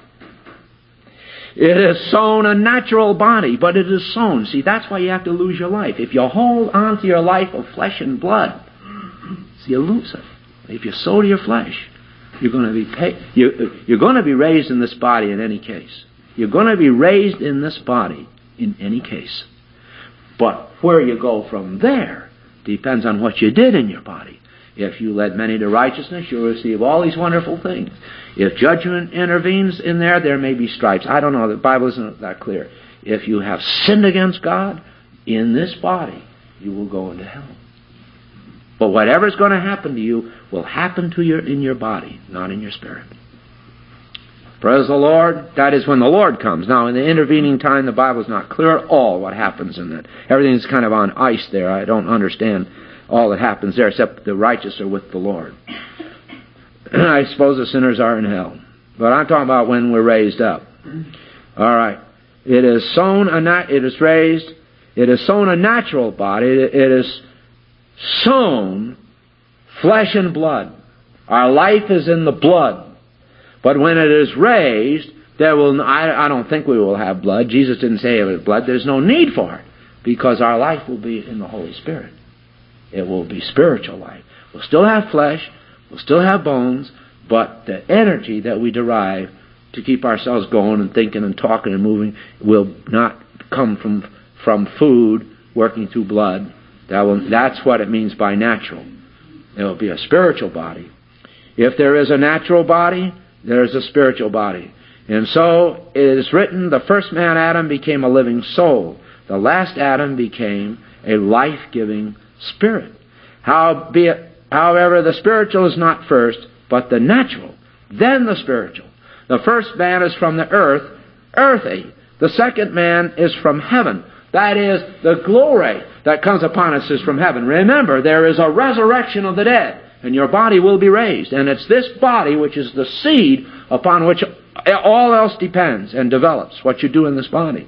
It is sown a natural body, but it is sown. See, that's why you have to lose your life. If you hold on to your life of flesh and blood, see, you lose it. If you sow to your flesh, you're going to be paid. You, you're going to be raised in this body in any case. You're going to be raised in this body in any case. But where you go from there depends on what you did in your body. If you led many to righteousness, you'll receive all these wonderful things. If judgment intervenes in there, there may be stripes. I don't know. The Bible isn't that clear. If you have sinned against God in this body, you will go into hell. But whatever's going to happen to you will happen to you in your body, not in your spirit. Praise the Lord. That is when the Lord comes. Now, in the intervening time, the Bible is not clear at all what happens in that. Everything's kind of on ice there. I don't understand all that happens there, except the righteous are with the Lord. I suppose the sinners are in hell. But I'm talking about when we're raised up. All right. It is sown, a nat- it is raised, it is sown a natural body, it is sown flesh and blood. Our life is in the blood. But when it is raised, there will, I, I don't think we will have blood. Jesus didn't say it was blood. There's no need for it, because our life will be in the Holy Spirit. It will be spiritual life. We'll still have flesh, we'll still have bones, but the energy that we derive to keep ourselves going and thinking and talking and moving will not come from from food working through blood. That will, that's what it means by natural. It will be a spiritual body. If there is a natural body, there is a spiritual body. And so it is written, the first man, Adam, became a living soul. The last Adam became a life-giving spirit. Howbeit, however, the spiritual is not first, but the natural, then the spiritual. The first man is from the earth, earthy. The second man is from heaven. That is, the glory that comes upon us is from heaven. Remember, there is a resurrection of the dead, and your body will be raised. And it's this body which is the seed upon which all else depends and develops, what you do in this body.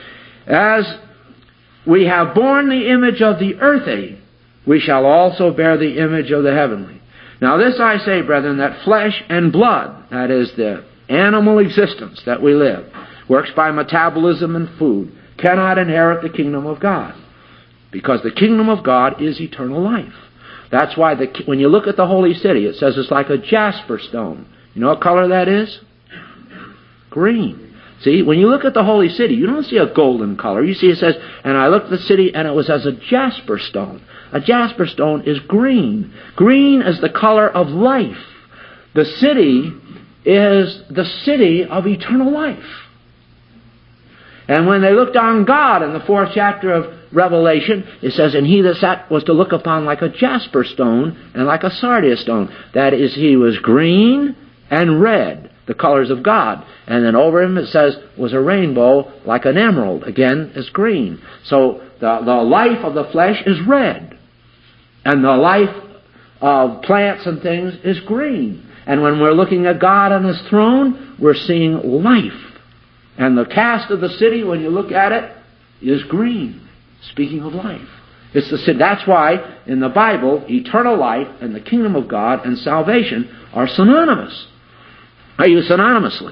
As we have borne the image of the earthy, we shall also bear the image of the heavenly. Now this I say, brethren, that flesh and blood, that is the animal existence that we live, works by metabolism and food, cannot inherit the kingdom of God. because the kingdom of God is eternal life. That's why the, when you look at the holy city, it says it's like a jasper stone. You know what color that is? Green. See, when you look at the holy city, you don't see a golden color. You see it says, and I looked at the city, and it was as a jasper stone. A jasper stone is green. Green is the color of life. The city is the city of eternal life. And when they looked on God in the fourth chapter of Revelation, it says, and he that sat was to look upon like a jasper stone and like a sardius stone. That is, he was green and red, the colors of God. And then over him, it says, was a rainbow like an emerald. Again, is green. So the, the life of the flesh is red. And the life of plants and things is green. And when we're looking at God on His throne, we're seeing life. And the cast of the city, when you look at it, is green. Speaking of life. It's the city. That's why in the Bible, eternal life and the kingdom of God and salvation are synonymous. Are used synonymously.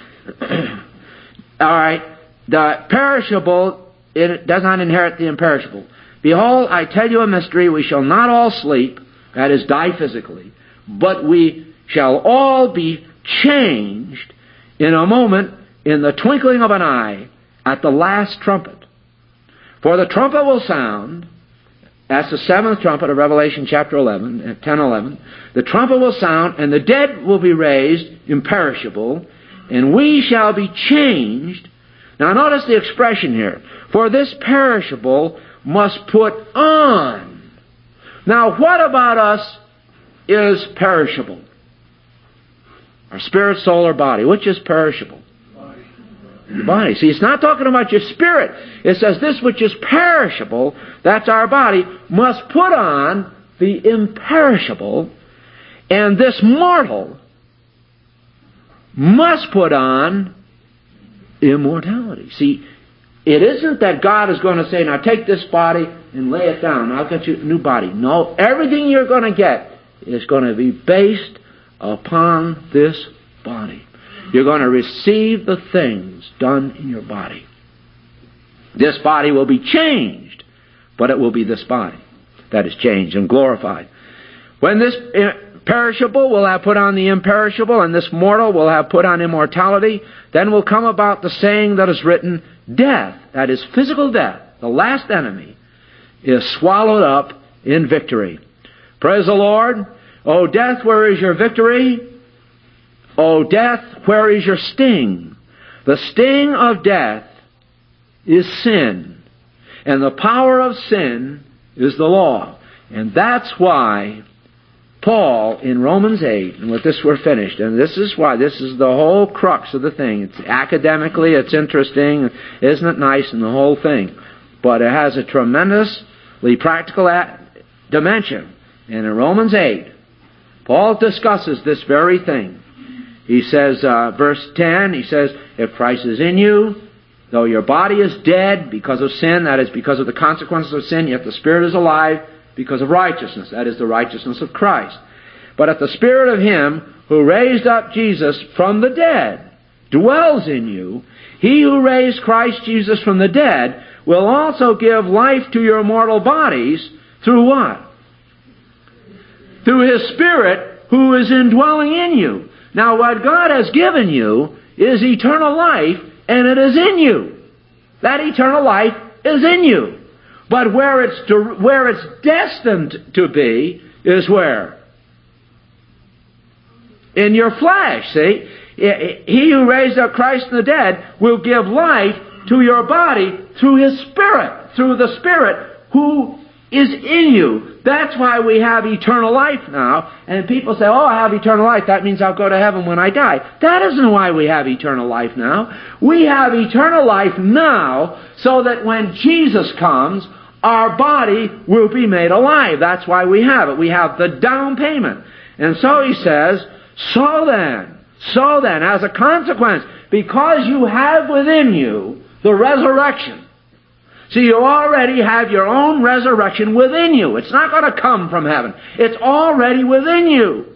All right. The perishable, it does not inherit the imperishable. Behold, I tell you a mystery. We shall not all sleep, that is, die physically, but we shall all be changed in a moment, in the twinkling of an eye, at the last trumpet. For the trumpet will sound, that's the seventh trumpet of Revelation chapter eleven, ten eleven. The trumpet will sound, and the dead will be raised imperishable, and we shall be changed. Now notice the expression here. For this perishable must put on. Now what about us is perishable? Our spirit, soul, or body. Which is perishable? Your body. See, it's not talking about your spirit. It says this which is perishable, that's our body, must put on the imperishable, and this mortal must put on immortality. See, it isn't that God is going to say, now take this body and lay it down. I'll get you a new body. No, everything you're going to get is going to be based upon this body. You're going to receive the things done in your body. This body will be changed, but it will be this body that is changed and glorified. When this perishable will have put on the imperishable, and this mortal will have put on immortality, then will come about the saying that is written, death, that is physical death, the last enemy, is swallowed up in victory. Praise the Lord. O death, where is your victory? O death, where is your sting? The sting of death is sin. And the power of sin is the law. And that's why Paul in Romans eight, and with this we're finished, and this is why, this is the whole crux of the thing. It's academically, it's interesting, isn't it nice, and the whole thing. But it has a tremendously practical dimension. And in Romans eight, Paul discusses this very thing. He says, uh, verse ten, he says, if Christ is in you, though your body is dead because of sin, that is because of the consequences of sin, yet the Spirit is alive because of righteousness, that is the righteousness of Christ. But if the Spirit of Him who raised up Jesus from the dead dwells in you, He who raised Christ Jesus from the dead will also give life to your mortal bodies through what? Through His Spirit who is indwelling in you. Now, what God has given you is eternal life, and it is in you. That eternal life is in you. But where it's to, where it's destined to be is where? In your flesh, see? He who raised up Christ from the dead will give life to your body through His Spirit, through the Spirit who is in you. That's why we have eternal life now. And people say, oh, I have eternal life. That means I'll go to heaven when I die. That isn't why we have eternal life now. We have eternal life now so that when Jesus comes, our body will be made alive. That's why we have it. We have the down payment. And so he says, so then, so then, as a consequence, because you have within you the resurrection. See, you already have your own resurrection within you. It's not going to come from heaven. It's already within you.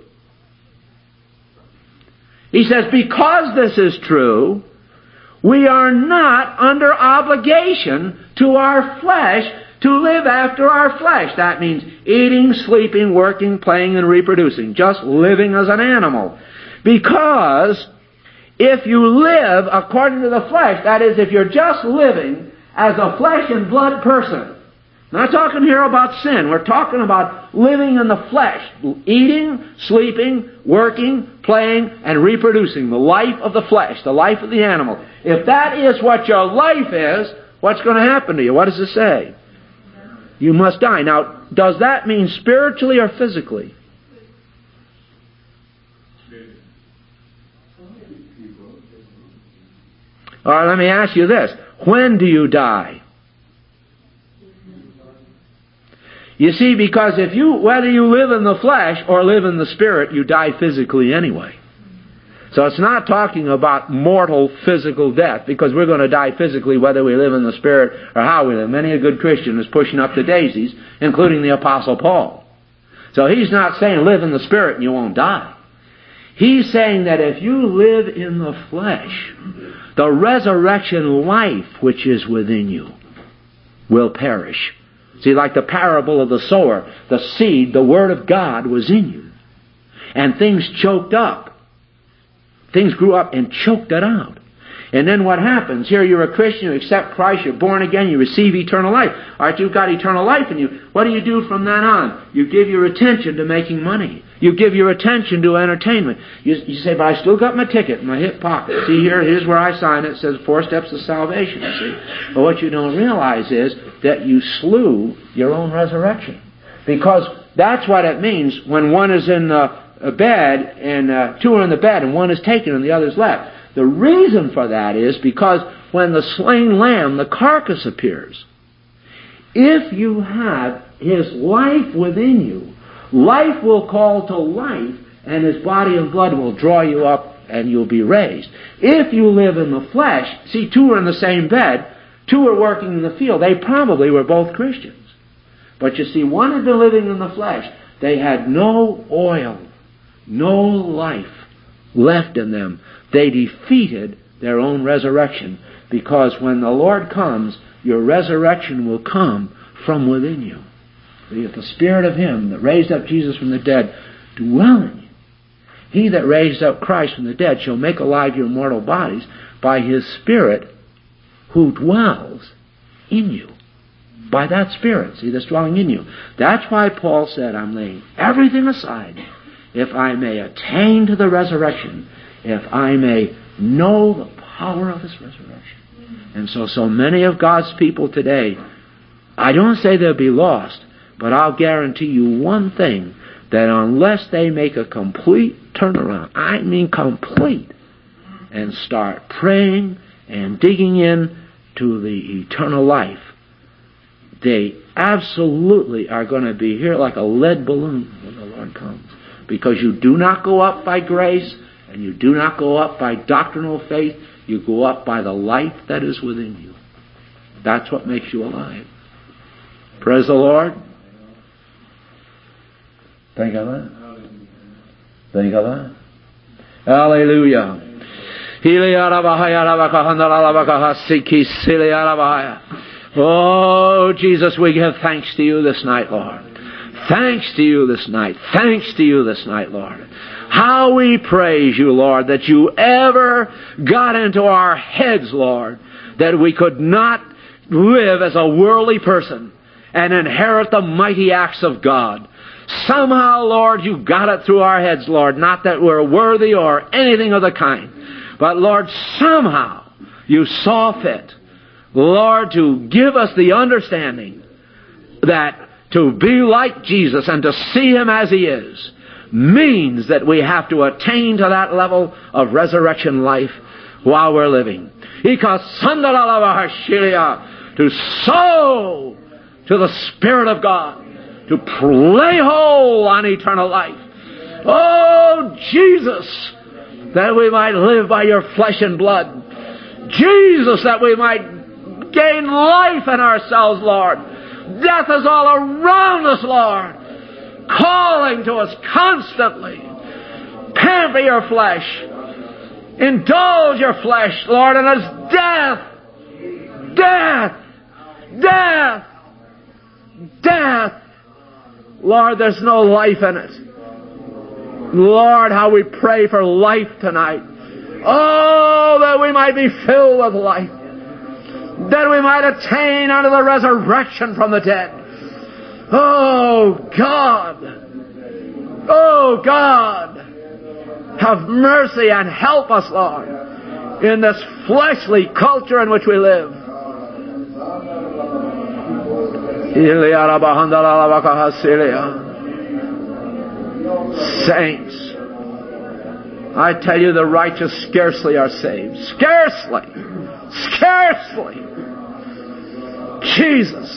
He says, because this is true, we are not under obligation to our flesh to live after our flesh. That means eating, sleeping, working, playing, and reproducing. Just living as an animal. Because if you live according to the flesh, that is, if you're just living as a flesh and blood person, I'm not talking here about sin. We're talking about living in the flesh. Eating, sleeping, working, playing, and reproducing. The life of the flesh, the life of the animal. If that is what your life is, what's going to happen to you? What does it say? You must die. Now, does that mean spiritually or physically? All right, let me ask you this. When do you die? You see, because if you, whether you live in the flesh or live in the spirit, you die physically anyway. So it's not talking about mortal physical death, because we're going to die physically whether we live in the spirit or how we live. Many a good Christian is pushing up the daisies, including the Apostle Paul. So he's not saying live in the spirit and you won't die. He's saying that if you live in the flesh, the resurrection life which is within you will perish. See, like the parable of the sower, the seed, the Word of God was in you. And things choked up. Things grew up and choked it out. And then what happens? Here you're a Christian, you accept Christ, you're born again, you receive eternal life. All right, you've got eternal life in you. What do you do from then on? You give your attention to making money. You give your attention to entertainment. You, you say, but I still got my ticket in my hip pocket. See here, here's where I sign it. It says four steps of salvation, you see. But what you don't realize is that you slew your own resurrection. Because that's what it means when one is in uh, a bed, and uh, two are in the bed, and one is taken and the other's left. The reason for that is because when the slain lamb, the carcass appears, if you have his life within you, life will call to life, and his body and blood will draw you up, and you'll be raised. If you live in the flesh, see, two are in the same bed, two are working in the field. They probably were both Christians. But you see, one had been living in the flesh. They had no oil, no life left in them. They defeated their own resurrection, because when the Lord comes, your resurrection will come from within you. If the Spirit of Him that raised up Jesus from the dead dwell in you, He that raised up Christ from the dead shall make alive your mortal bodies by His Spirit who dwells in you. By that Spirit, see, that's dwelling in you. That's why Paul said, I'm laying everything aside if I may attain to the resurrection, if I may know the power of His resurrection. And so, so many of God's people today, I don't say they'll be lost, but I'll guarantee you one thing, that unless they make a complete turnaround, I mean complete, and start praying and digging in to the eternal life, they absolutely are going to be here like a lead balloon when the Lord comes. Because you do not go up by grace, and you do not go up by doctrinal faith. You go up by the life that is within you. That's what makes you alive. Praise the Lord. Think of that. Think of that. Hallelujah. Oh, Jesus, we give thanks to you this night, Lord. Thanks to you this night. Thanks to you this night, Lord. How we praise you, Lord, that you ever got into our heads, Lord, that we could not live as a worldly person and inherit the mighty acts of God. Somehow, Lord, you got it through our heads, Lord, not that we're worthy or anything of the kind, but, Lord, somehow you saw fit, Lord, to give us the understanding that to be like Jesus and to see Him as He is means that we have to attain to that level of resurrection life while we're living. To sow to the Spirit of God, to lay hold on eternal life. Oh, Jesus, that we might live by your flesh and blood. Jesus, that we might gain life in ourselves, Lord. Death is all around us, Lord, calling to us constantly. Pamper your flesh. Indulge your flesh, Lord, and it's death. Death. Death. Death! Lord, there's no life in it. Lord, how we pray for life tonight. Oh, that we might be filled with life. That we might attain unto the resurrection from the dead. Oh, God. Oh, God. Have mercy and help us, Lord, in this fleshly culture in which we live. Saints, I tell you, the righteous scarcely are saved. Scarcely. Scarcely. Jesus.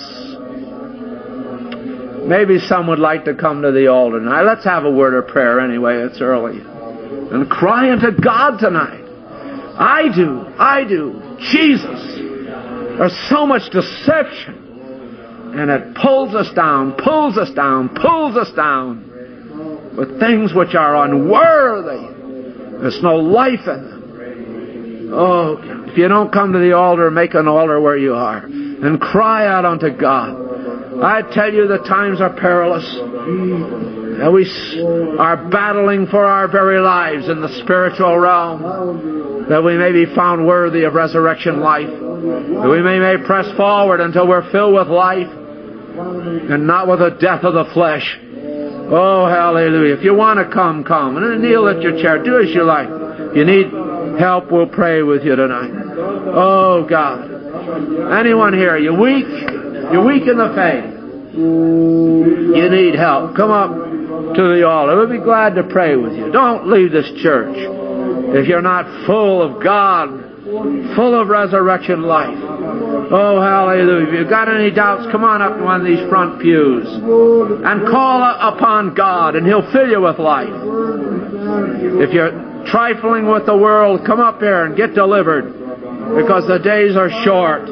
Maybe some would like to come to the altar tonight. Let's have a word of prayer anyway. It's early. And cry unto God tonight. I do. I do. Jesus. There's so much deception. And it pulls us down, pulls us down, pulls us down with things which are unworthy. There's no life in them. Oh, if you don't come to the altar, make an altar where you are and cry out unto God. I tell you, the times are perilous. And we are battling for our very lives in the spiritual realm, that we may be found worthy of resurrection life, that we may, may press forward until we're filled with life and not with the death of the flesh. Oh, hallelujah. If you want to come, come. And kneel at your chair. Do as you like. If you need help, we'll pray with you tonight. Oh, God. Anyone here, you're weak? You're weak in the faith. You need help. Come up to the altar. We'll be glad to pray with you. Don't leave this church if you're not full of God, full of resurrection life. Oh, hallelujah. If you've got any doubts, come on up to one of these front pews and call upon God, and He'll fill you with life. If you're trifling with the world, come up here and get delivered, because the days are short.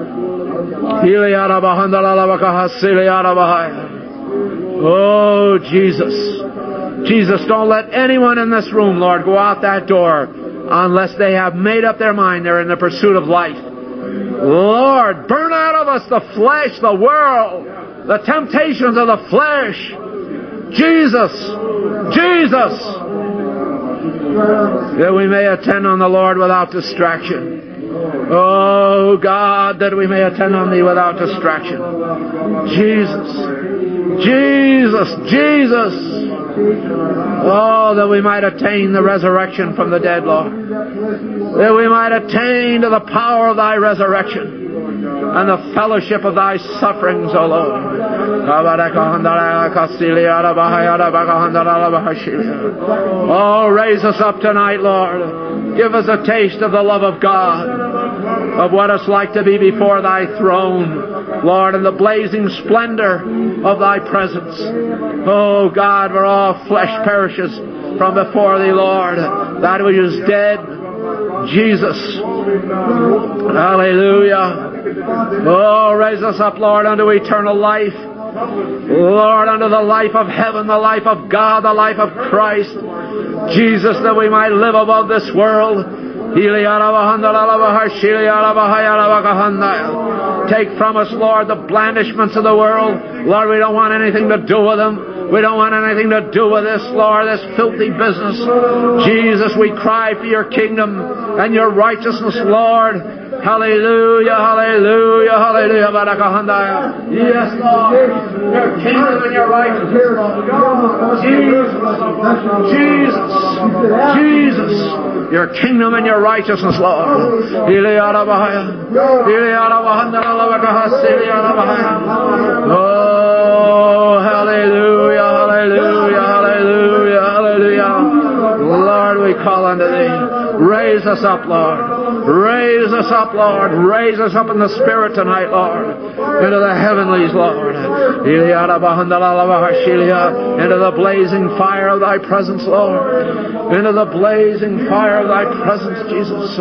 Oh, Jesus. Jesus, don't let anyone in this room, Lord, go out that door unless they have made up their mind they're in the pursuit of life. Lord, burn out of us the flesh, the world, the temptations of the flesh. Jesus, Jesus, that we may attend on the Lord without distraction. Oh, God, that we may attend on Thee without distraction. Jesus, Jesus, Jesus. Oh, that we might attain the resurrection from the dead, Lord. That we might attain to the power of Thy resurrection and the fellowship of Thy sufferings, O Lord. Oh, raise us up tonight, Lord. Give us a taste of the love of God, of what it's like to be before Thy throne, Lord, in the blazing splendor of Thy presence. Oh, God, where all flesh perishes from before Thee, Lord, that which is dead. Jesus. Hallelujah. Oh, raise us up, Lord, unto eternal life. Lord, unto the life of heaven, the life of God, the life of Christ. Jesus, that we might live above this world. Take from us, Lord, the blandishments of the world. Lord, we don't want anything to do with them. We don't want anything to do with this, Lord, this filthy business. Jesus, we cry for Your kingdom and Your righteousness, Lord. Hallelujah, hallelujah, hallelujah. Yes, Lord. Your kingdom and Your righteousness, Lord. Jesus, Jesus, Jesus. Your kingdom and Your righteousness, Lord. Oh, hallelujah, hallelujah, hallelujah, hallelujah. Lord, we call unto Thee. Raise us up, Lord. Raise us up, Lord. Raise us up in the Spirit tonight, Lord. Into the heavenlies, Lord. Into the blazing fire of Thy presence, Lord. Into the blazing fire of Thy presence, Jesus.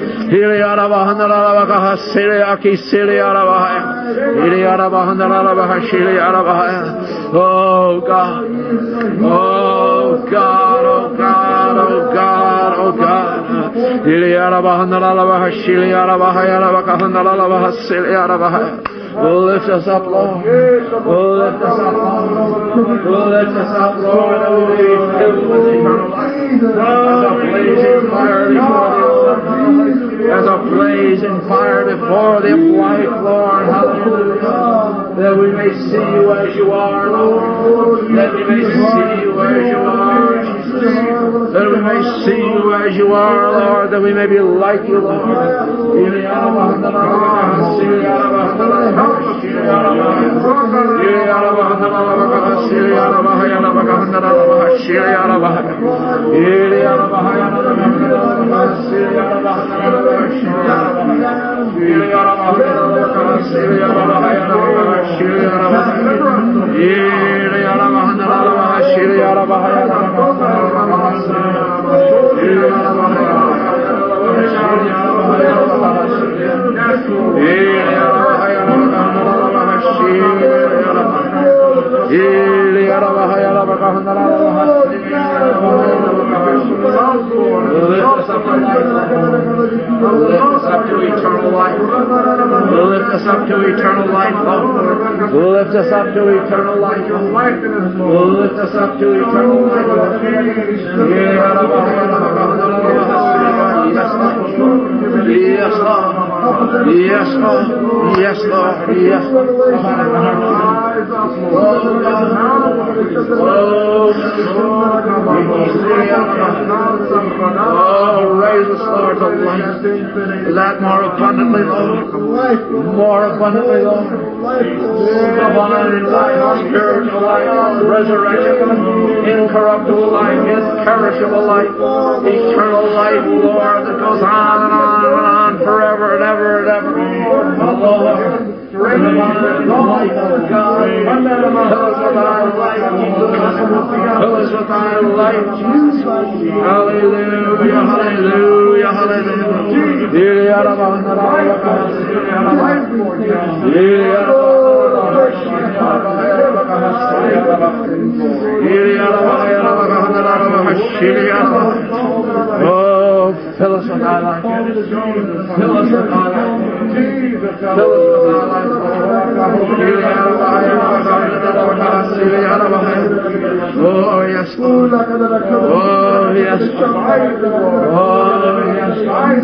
Oh, God. Oh, God. Oh, God. Oh, God. Oh, God. Oh, lift us up, Lord. Oh, lift us up, Lord. Oh, lift us up, Lord, that we may be filled with eternal life. As a blazing fire before the Almighty. As a blazing fire before the light, Lord. Hallelujah. That we may see you as you are, Lord. That we may see you as you are, Jesus. That we may see you as you are, Lord. That we may be like you, Lord. Lift us up to eternal life. Lift us up to eternal life, Lord. Lift us up to eternal life. Lift us up to eternal life. Yes, Lord. Yes, Lord. Yes, Lord. Yes, Lord. Oh, raise us, Lord, to life. That more abundantly, Lord. More abundantly, Lord. Divine life, spiritual life, resurrection, incorruptible life, imperishable life, eternal life, Lord, that goes on and on and on forever and ever and ever. Lord. Divine life of God. Fill us with thy life, Jesus. Fill us with thy life, Jesus. Hallelujah, hallelujah, hallelujah. Oh, fill us with thy life. Fill us with thy life. Fill us with thy life. Oh, yes. Oh, yes. Oh, yes.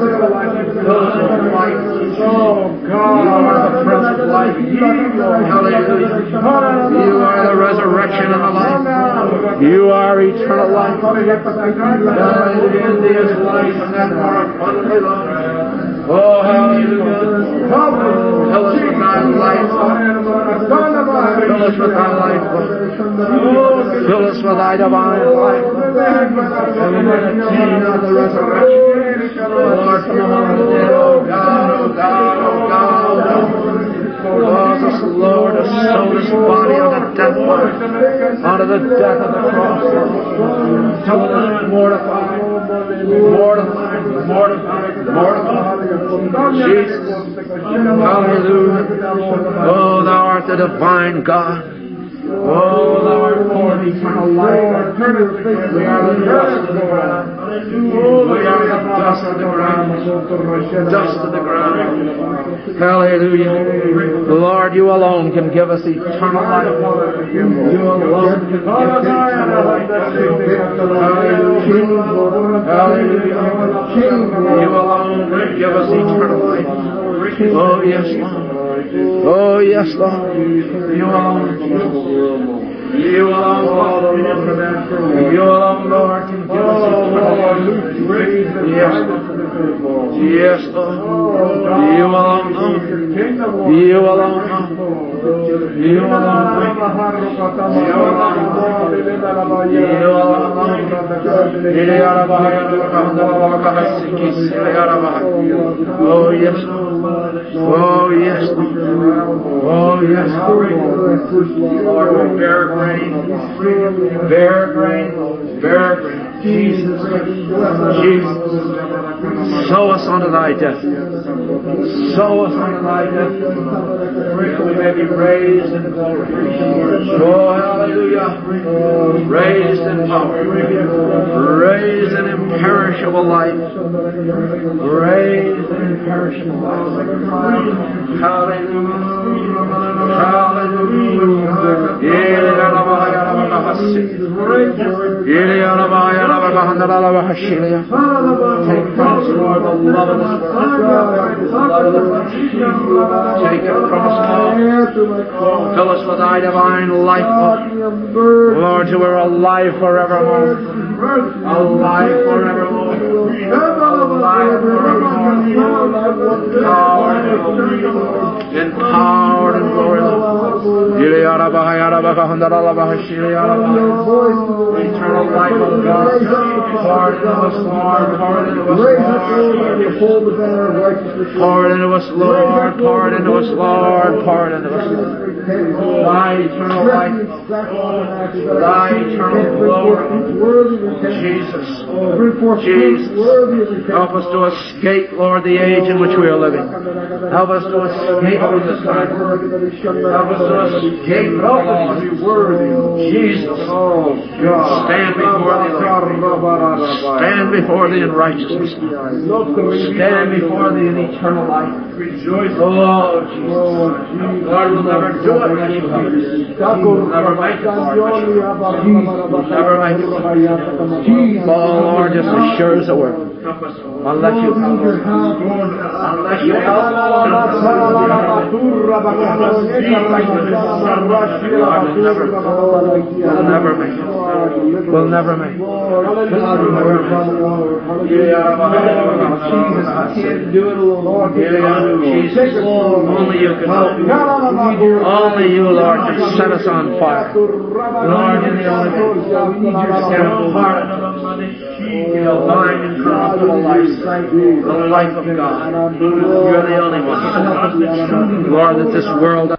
Oh, God. You are the Prince of Life. Hallelujah. You are the resurrection and the life. You are eternal life. Hallelujah. In thee is life and that more abundantly, Lord. Oh, hallelujah. Fill us with thy life. Fill us with thy life. Fill us with thy divine life. And we might attain on the resurrection. Lord, from among the dead, oh God, oh God, oh God, oh God. Cause us, Lord, to sow this body unto death, Lord, unto the death of the cross, to mortify, mortify, mortify, mortify. Jesus, hallelujah. Oh, thou art the divine God. Oh, thou art full of eternal life. We are the dust of the ground. We are the dust of the ground. Dust of the ground. Hallelujah. Lord, you alone can give us eternal life. You alone can give us eternal life. Hallelujah. Hallelujah. You alone can give us eternal life. Oh, yes, Lord. Oh, yes, Lord. You alone. You alone, Lord. You alone, Lord, can give us eternal life. Yes, Lord. Yes, Lord. You alone, Lord. You alone, Lord. You alone, oh, yes, Lord. Oh, yes, Lord. Oh, yes, Lord. Lord, we bear grain. Bear grain. Bear grain. Jesus. Jesus. Sow us unto thy death. Sow us unto thy death. That we may be raised in glory. Oh, hallelujah. Raised in power. Raised in imperishable. imperishable life. Raise an imperishable life. Hallelujah. Hallelujah. Take from us, Lord, the love of this world. Take it from us, Lord. Fill us with thy divine life, Lord. Lord, you are alive forevermore. Alive forevermore. Alive forevermore. Empowered. Empowered and glorious. Eternal life of God. Pour into us, Lord. Pour into us, Lord. Pour it into us, Lord. Pour it into us, Lord. Pour it into us, Lord. Thy eternal life. Thy eternal glory. Jesus. Jesus. Help us to escape, Lord, the age in which we are living. Help us to escape from this time. Help us to escape from the law. Jesus. Stand before thee, Lord. Stand before thee in righteousness. Stand before thee in eternal life. Rejoice. Oh, Jesus. Lord, we'll never do it unless you help us. We'll never make it, Lord, unless you help us. We'll never make it. Oh, Lord, just as sure as the word. Unless you help us. Unless you help us. We'll never make it. We'll never make it. Jesus, I can't do it alone. Jesus, only you can help me. Only you, Lord, can set us on fire. Lord, you're the only one. You can impart the divine and corruptible life, the life of God. You're the only one. Lord, that this world